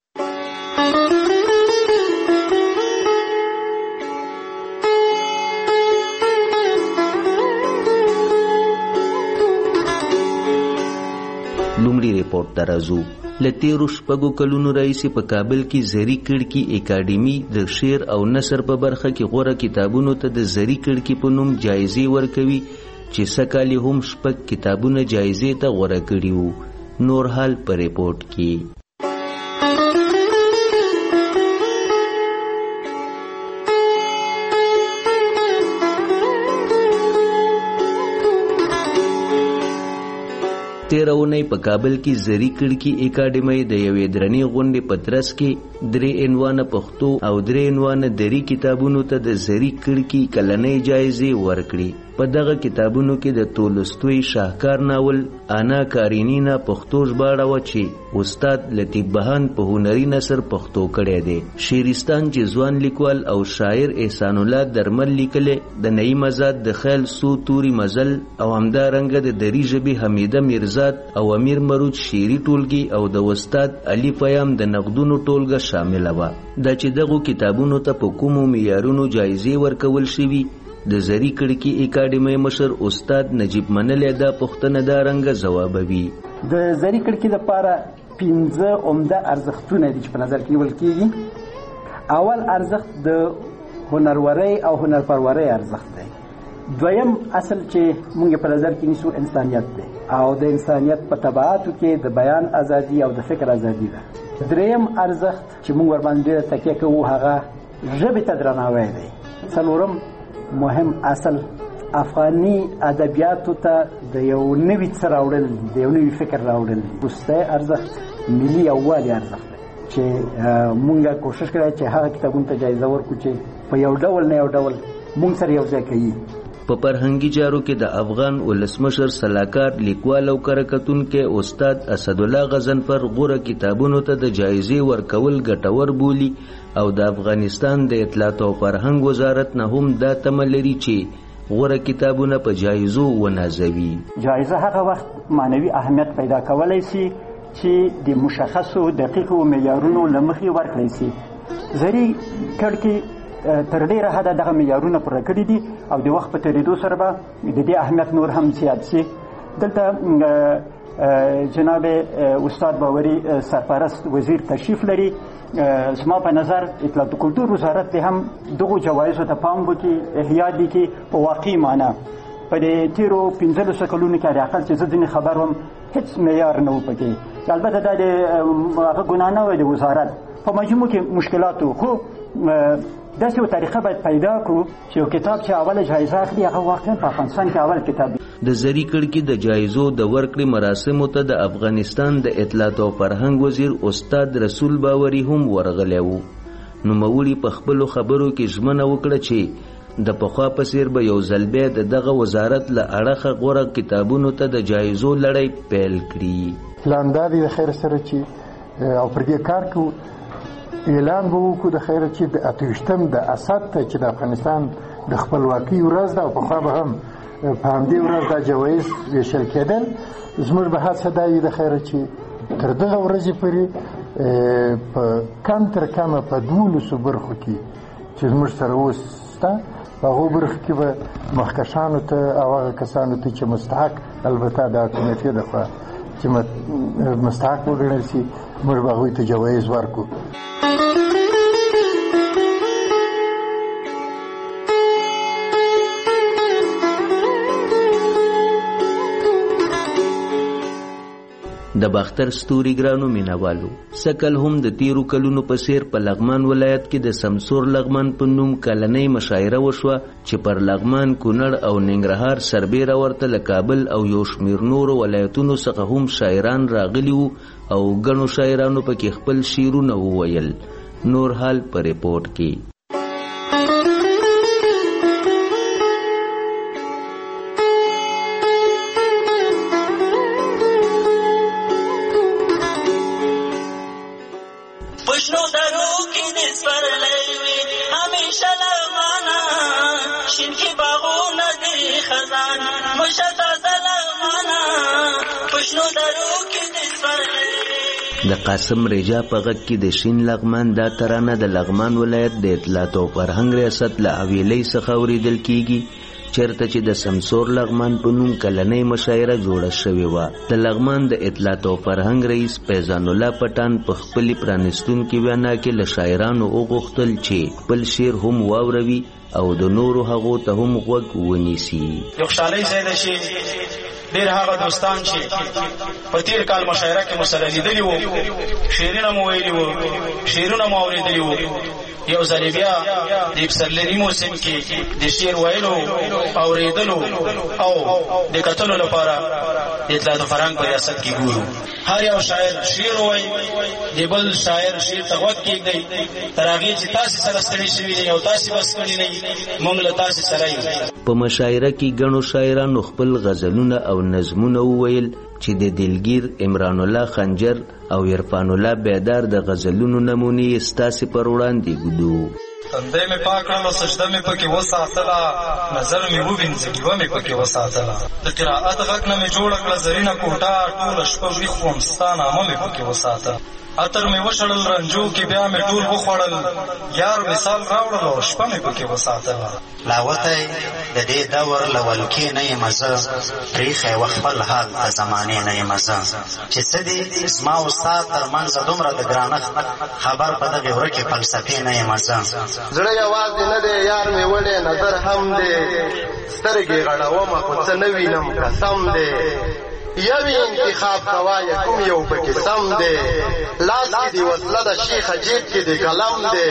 لومړی ریپورت ته راځو. له تیرو شپږو کلونو راهیسې په کابل کې زری کړکۍ اکاډمي د شعر او نثر په برخه کې غوره کتابونو ته د زری کړکۍ په نوم جایزې ورکوي چې سکه‌کال هم شپږ کتابونه جایزې ته غوره کړي وو. نور حال په ریپورت کې. تیره اونۍ په کابل کې زری کړکۍ اکاډمۍ د یوې درنې غونډې په ترڅ کې درې عنوانه پښتو او درې عنوانه دري کتابونو ته د زری کړکۍ کلنۍ جایزې ورکړي. په دغه کتابونو کې د تولستوی شاهکار ناول انا کارینینا پښتو ژباړه وه چې استاد لطیف بهان په هنري نثر پښتو کړی دی. شیرستان چې ځوان لیکوال او شاعر احسان الله درمل لیکلې، د نعیم آزاد د خیل سو توري مزل او همدارنګه د دري ژبې حمیده میرزاد او امیر مروج شعري ټولګي او د استاد علي فیام د نقدونو ټولګه شامله وه. دا چې دغو کتابونو ته په کومو معیارونو جایزې ورکول شوي، د زری کړکۍ اکاډمۍ مشر استاد نجیب منلی دا پوښتنه دا رنګه ځوابوي. د زری کړکۍ لپاره پنځه عمده ارزښتونه دي چې په نظر کې نیول کېږي. اول ارزښت د هنرورۍ او هنرپرورۍ ارزښت دی. دویم اصل چې موږ په نظر کې نیسو انسانیت دی او د انسانیت په تبعاتو کې د بیان ازادي او د فکر ازادي ده. دریم ارزښت چې موږ ورباندې ډېره تکیه کوو هغه ژبې ته درناوی دی. څلورم مهم اصل افغاني ادبیاتو ته د یو نوي څه راوړل دي، د یو نوي فکر راوړل دي. وروستی ارزښت ملي یووالي ارزښت دی چې موږ کوشش کړی چې هغه کتابونو ته جایزه ورکړو چې په یو ډول نه یو ډول موږ سره یو ځای کوي. په فرهنګي چارو کې د افغان ولسمشر سلاکار لیکوال او کارکتونکو استاد اسدالله غضنفر غوره کتابونو ته د جایزې ورکول ګټور بولي او د افغانستان د اطلاعات او فرهنګ وزارت نه هم دا تمه لري چې غوره کتابونه په جایزو ونازوي. جایزه هغه وخت معنوي اهمیت پیدا کولای شي چې د مشخصو دقیقو معیارونو له مخې ورکړل شي. زری کړکې تر ډیره حده دغه معیارونه پوره کړي دي او د وخت په تېرېدو سره به د دې اهمیت نور هم زیات شي. دلته جناب استاد باوري سرپرست وزیر تشریف لري. زما په نظر اطلاعات او کلتور وزارت دې هم دغو جوایزو ته پام وکړي، احیا دي کې په واقعي معنا په دې تیرو پنځلسو کلونو کې حداقل چې زه ځینې خبر وم هېڅ معیار نه و پکې. البته دا د هغه ګناه نه وه د وزارت په مجموع کې مشکلات و، خو داسې یو طریقه باید پیدا کړو چې یو کتاب چې اوله جایزه اخلي هغه واقعا په افغانستان کې اول کتاب. د زری کړکي د جایزو د ورکړې مراسمو ته د افغانستان د اطلاعات او فرهنګ وزیر استاد رسول باوري هم ورغلی و. نوموړي په خپلو خبرو کې ژمنه وکړه چې د پخوا په څېر به یو ځل بیا د دغه وزارت له اړخه غوره کتابونو ته د جایزو لړۍ پیل کړي. پلان دا دی د خیر سره چې او پر دې کار کوو اعلان به وکړو د خیره چې د اته ویشتم د اسد ته چې د افغانستان د خپلواکۍ ورځ ده او پخوا به هم په همدې ورځ دا جوایز ویشل کېدل. زموږ به هڅه دا وي د خیره چې تر دغه ورځې پورې په کم تر کمه په دولسو برخو کې چې زموږ سره اوس شته په هغو برخو کې به مخکښانو ته او هغه کسانو ته چې مستحق البته د حکومتي د خوا چې مستحق وګڼل شي موږ به هغوی ته جوایز ورکړو. د باختر ستوري ګرانو مینوالو سکل هم د تیرو کلونو په څیر په لغمان ولایت کې د سمسور لغمان په نوم کلنۍ مشاعره وشوه چې پر لغمان، کونړ او ننګرهار سربیره ورته له کابل او یو شمېر نورو ولایتونو څخه هم شاعران راغلي وو او ګڼو شاعرانو پکې خپل شعرونه وویل. نور حال په ریپورټ کې. د قاسم رجا په غږ کې د شین لغمان دا ترانه د لغمان ولایت د اطلاعات او فرهنګ ریاست له حویلۍ څخه اورېدل کیږي چېرته چې د سمسور لغمان په نوم کلنۍ مشاعره جوړه شوې وه. د لغمان د اطلاعات او فرهنګ رئیس فیضان الله پټان په خپلې پرانستونکې وینا کې له شاعرانو وغوښتل چې خپل شعر هم واوروي او د نورو هغو ته هم غوږ ونیسي. یو خوشحالۍ ځای ده چې ډېر هغه دوستان چې په تیر کال مشاعره کې مو سره لیدلي وو، شعرونه مو ویلي وو، شعرونه مو اورېدلي وو، یو ځل بیا د پسرلي موسم کې د شعر ویلو اورېدلو او د کتلو لپاره د اطلاعات او فرهنګ په ریاست کې ګورو. هر یو شاعر شعر وایي، د بل شاعر شعر ته غوږ کېږدئ تر هغې چې تاسې سره ستړي شوي دي او تاسې بس کړي نه یي، موږ له تاسې سره یو. په مشاعره کې ګڼو شاعرانو خپل غزلونه او نظمونه وویل چې د دلګیر، عمران الله خنجر او عرفان الله بیدار د غزلونو نمونې ستاسې پر وړاندې ږدو. تندی مې پاک کړل او سجده مې پکې وساتله، نظر مې ووینځه ګیوه مې پکې وساتله، د قرائت غږ نه مې جوړه کړه زرینه کوټه، ټوله شپه ویښ وم ستا نامه مې پکې وساته. اتر مې وشړل رنجو کې بیا مې ټول وخوړل یار مثال راوړل او شپه مې پکې وساتله لاوتی د دې دور له ولکې نه یم زه پریښی و خپل حال د زمانې نه یم زه چې څه دي زما او ستا تر منځه دومره د ګرانښت خبر په دغې ورکې فلسفې نه یم زه زړه یوازې نه دی یار مې وړی نظر هم دی سترګې غړومه خو څه نه وینم قسم دی یوی انتخاب کوایه کوم یو پکې سم دی لاس کې دی وصله د شیخه جیب کې دی قلم دی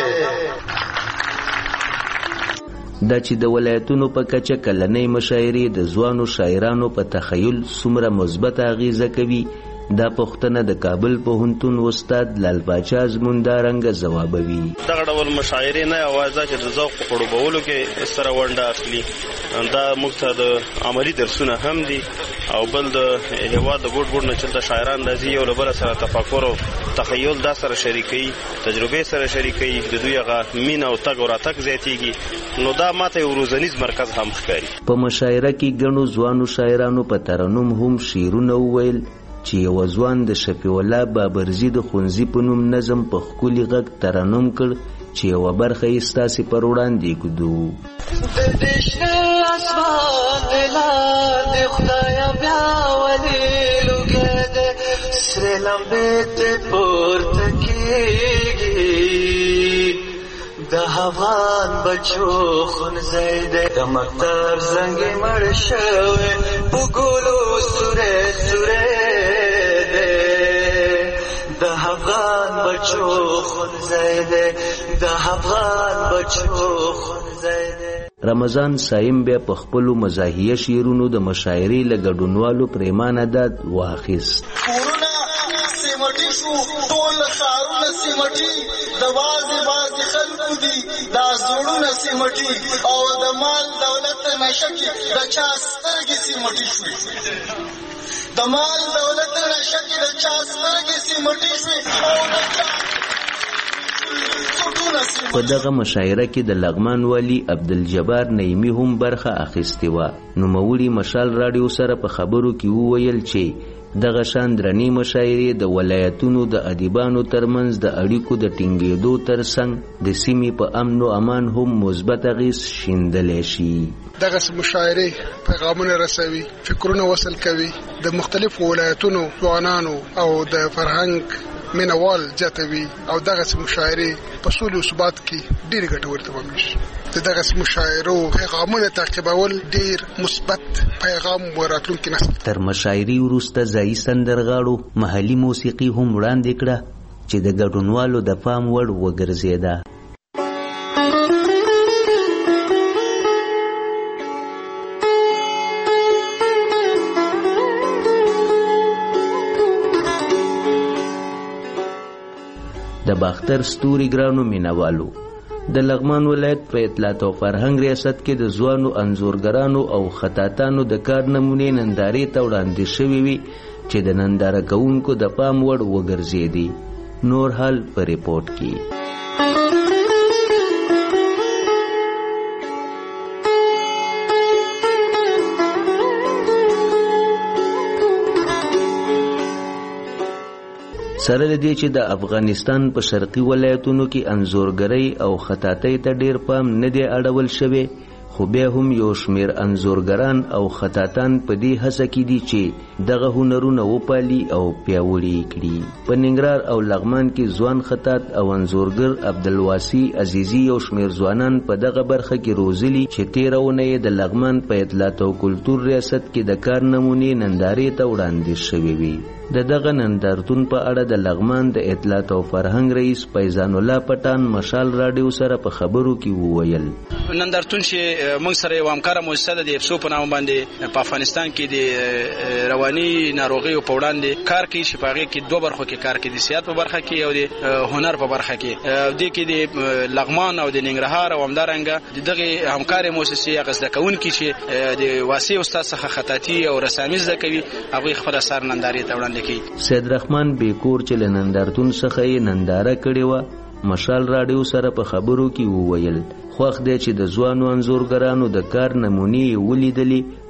دا چې د ولایتونو په کچه کلنۍ مشاعرې د ځوانو شاعرانو په تخیل څومره مثبت اغیزه کوي دا پوښتنه د کابل پوهنتون استاد لال باچا زموندارنګ ځوابوي. دغه ډول مشاعرې نه یوازې چې د ذوق په خړوبولو کې سره ونډه اخلي، دا موږ ته د عملي درسونه هم دي او بل د هېواد د ګوټ ګوټ نه چې د شاعران راځي یو له بل سره تفکر او تخیل دا سره شریکوي، تجربې سره شریکوي، د دوی هغه مینه او تګ او راتګ زیاتېږي، نو دا ماته یو روزنیز مرکز هم ښکاري. په مشاعره کې ګڼو ځوانو شاعرانو په ترنم هم شعرونه وویل چې یو ځوان د شفیع الله بابرزي د ښوونځي په نوم نظم په ښکلي غږ ترنم کړ چې یوه برخه یې ستاسې پر وړاندې ږدو. د دې شنه اسمان د لاندې خدایه بیا ولې لوګی دی سرې لمبې ترې پورته کېږي، د افغان بچو ښوونځی دی د مکتب زنګ یې مړ شوی په ګلو سوری سوری دی، د افغان بچو ښوونځی دی د افغان بچو ښوونځی دی. رمضان صایم بیا په خپلو مزاحیه شعرونو د مشاعرې له ګډونوالو پریمانه داد واخیست. سیمټي شو ټول ښارونه سیمټي د بازي بازي خلکو دي دا زړونه سیمټي او د مال دولت نشه کې د چا سترګې سیمټي شوې، د مال دولت نشه کې د چا سترګې سیمټي شوې او د چا په دغه مشاعره کې د لغمان والی عبدالجبار نعیمي هم برخه اخیستې وه. نوموړي مشال راډیو سره په خبرو کې وویل چې دغه شان درنې مشاعرې د ولایتونو د ادیبانو ترمنځ د اړیکو د ټینګېدو ترڅنګ د سیمې په امن و امان هم مثبت اغېز شیندلی شي. دغه مشاعرې پیغامونه رسوي، فکرونه وصل کوي، د مختلفو ولایتونو ځوانانو او د فرهنګ مینوال زیاتوي او دغه مشاعرې په سولې او ثبات کې ډېرې ګټورې تمام شي. د دغه مشاعرو پیغامونه تعقیبول ډېر مثبت پیغام وراتلونکي نسل. تر مشاعرې وروسته ځایي سندرغاړو محلي موسیقي هم وړاندې کړه چې د ګډونوالو د پام وړ وګرځېده. د باختر ستوري ګرانو مینوالو، د لغمان ولایت په اطلاعات او فرهنګ ریاست کې د ځوانو انځورګرانو او خطاطانو د کار نمونې نندارې ته وړاندې شوې وي چې د ننداره کوونکو د پام وړ وګرځېدي. نور حال په ریپورت کې. سره لدې چې د افغانستان په شرقي ولایتونو کې انځورګرۍ او خطاطۍ ته ډیر پام نه دی اړول شوی، خو بیا هم یو شمیر انځورګران او خطاطان په دې هڅه کې دي چې دغه هنرونه وپالي او پیاوړي کړي. په ننګرهار او لغمان کې ځوان خطاط او انځورګر عبدالواسی عزیزي یو شمیر ځوانان په دغه برخه کې روزلي چې تېره اونۍ د لغمان په اطلاعات او کلتور ریاست کې د کار نمونې نندارې ته وړاندې شوې وي. د دغه نندارتون په اړه د لغمان د اطلاعات او فرهنګ رئیس فیضان الله پټان مشال راډیو سره په خبرو کې وویل. نندارتون چې موږ سره یو همکاره مؤسسه ده د افسو په نامه باندې په افغانستان کې د رواني ناروغیو په وړاندې کار کوي چې په هغې کې دوه برخو کې کار کوي، د صحت په برخه کې او د هنر په برخه کې. دې کې د لغمان او د ننګرهار او همدارنګه د دغې همکارې مؤسسې هغه زده کوونکي چې د واسع استاد څخه خطاطي او رسامي زده کوي هغوی خپل اثار نندارې ته وړاندې کوي. سید رحمان بیکور چې له نندارتون څخه یې ننداره کړې وه مشال راډیو سره په خبرو کې وویل خوښ دی چې د ځوانو انځورګرانو د کار نمونې یې ولیدلې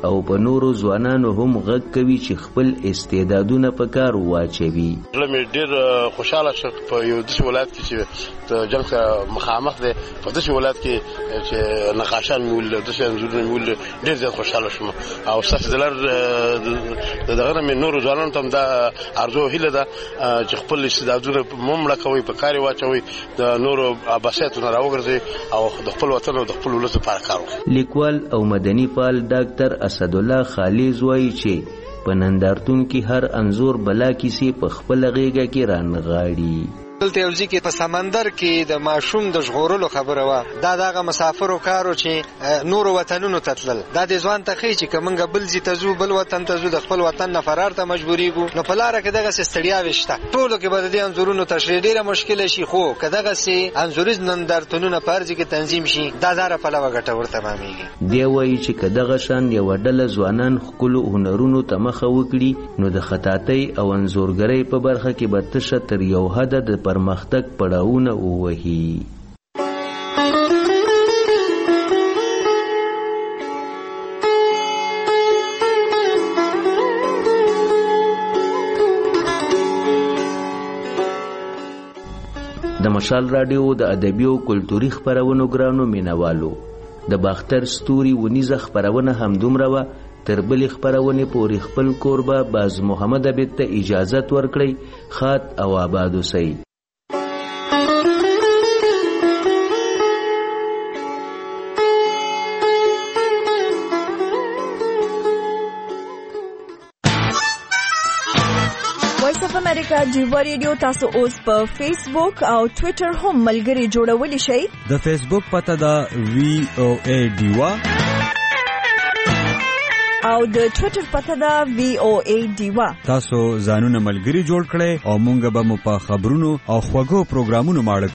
او په نورو ځوانانو هم غږ کوي چې خپل استعدادونه په کار واچوي. لمه ډیر خوشاله شم په یو داسې ولایت کې چې د جنگ سره مخامخ دی، په داسې ولایت کې چې نقاشان مول داسې انځورونه مول ډیر زیات خوشاله شم. او ستاسو دلر د دغه مې نورو ځوانانو ته دا ارزو هیله ده چې خپل استعدادونه ممړه کوي، په کار واچوي، د نورو اباسیتونو راوګرځي او د خپل وطن او د خپل ولس لپاره کار وکړي. لیکوال او مدني فعال ډاکټر اسدالله خالد وایي چې په نندارتون کې هر انځور بلا کیسې په خپل غیږه کې رانغاړي. دلته یو ځکه په سمندر کې د ماشوم د ژغورلو خبره وا، دا دغه مسافرو کارو چې نور وطنونو ته تلل، دا د ځوان ته خي چې کومنګ بل زی تزو بل وطن ته زو د خپل وطن نه فرار ته مجبورېږو، نو په لار کې دغه ستړیا وشته. ټولو کې به د انځورونو تشریح ډیره مشکله شي، خو کداغه سي انځوریز نندارتونونه پرځ کې تنظیم شي، دا زاره په لوګه ګټور تمامېږي. دی وایي چې کداغه شان یو ډله ځوانان خپل هنرونو ته مخه وکړي، نو د خطاطۍ او انځورګرۍ په برخه کې به تشه تر یو حد د پرمختګ پړاوونه ووهي. د مشال رادیو د ادبي او کلتوري خبرونو ګرانو مینوالو، د باختر ستوري ونیزه خبرونه هم دومره و. تر بلې خبرونې پورې خپل کوربه باز محمد عبید ته اجازت ورکړئ. خات او آباد اوسئ. وایس اف امریکا ډیوا ریډیو تاسو اوس په فیسبوک او ټوئیټر هم ملګري جوړولی شئ. د فیسبوک پته ده وی او ای ډیوا او د ټوئیټر پته ده وی او ای ډیوا. تاسو ځانونه ملګري جوړ کړئ او مونږ به مو په خبرونو او خوږو پروګرامونو ماړه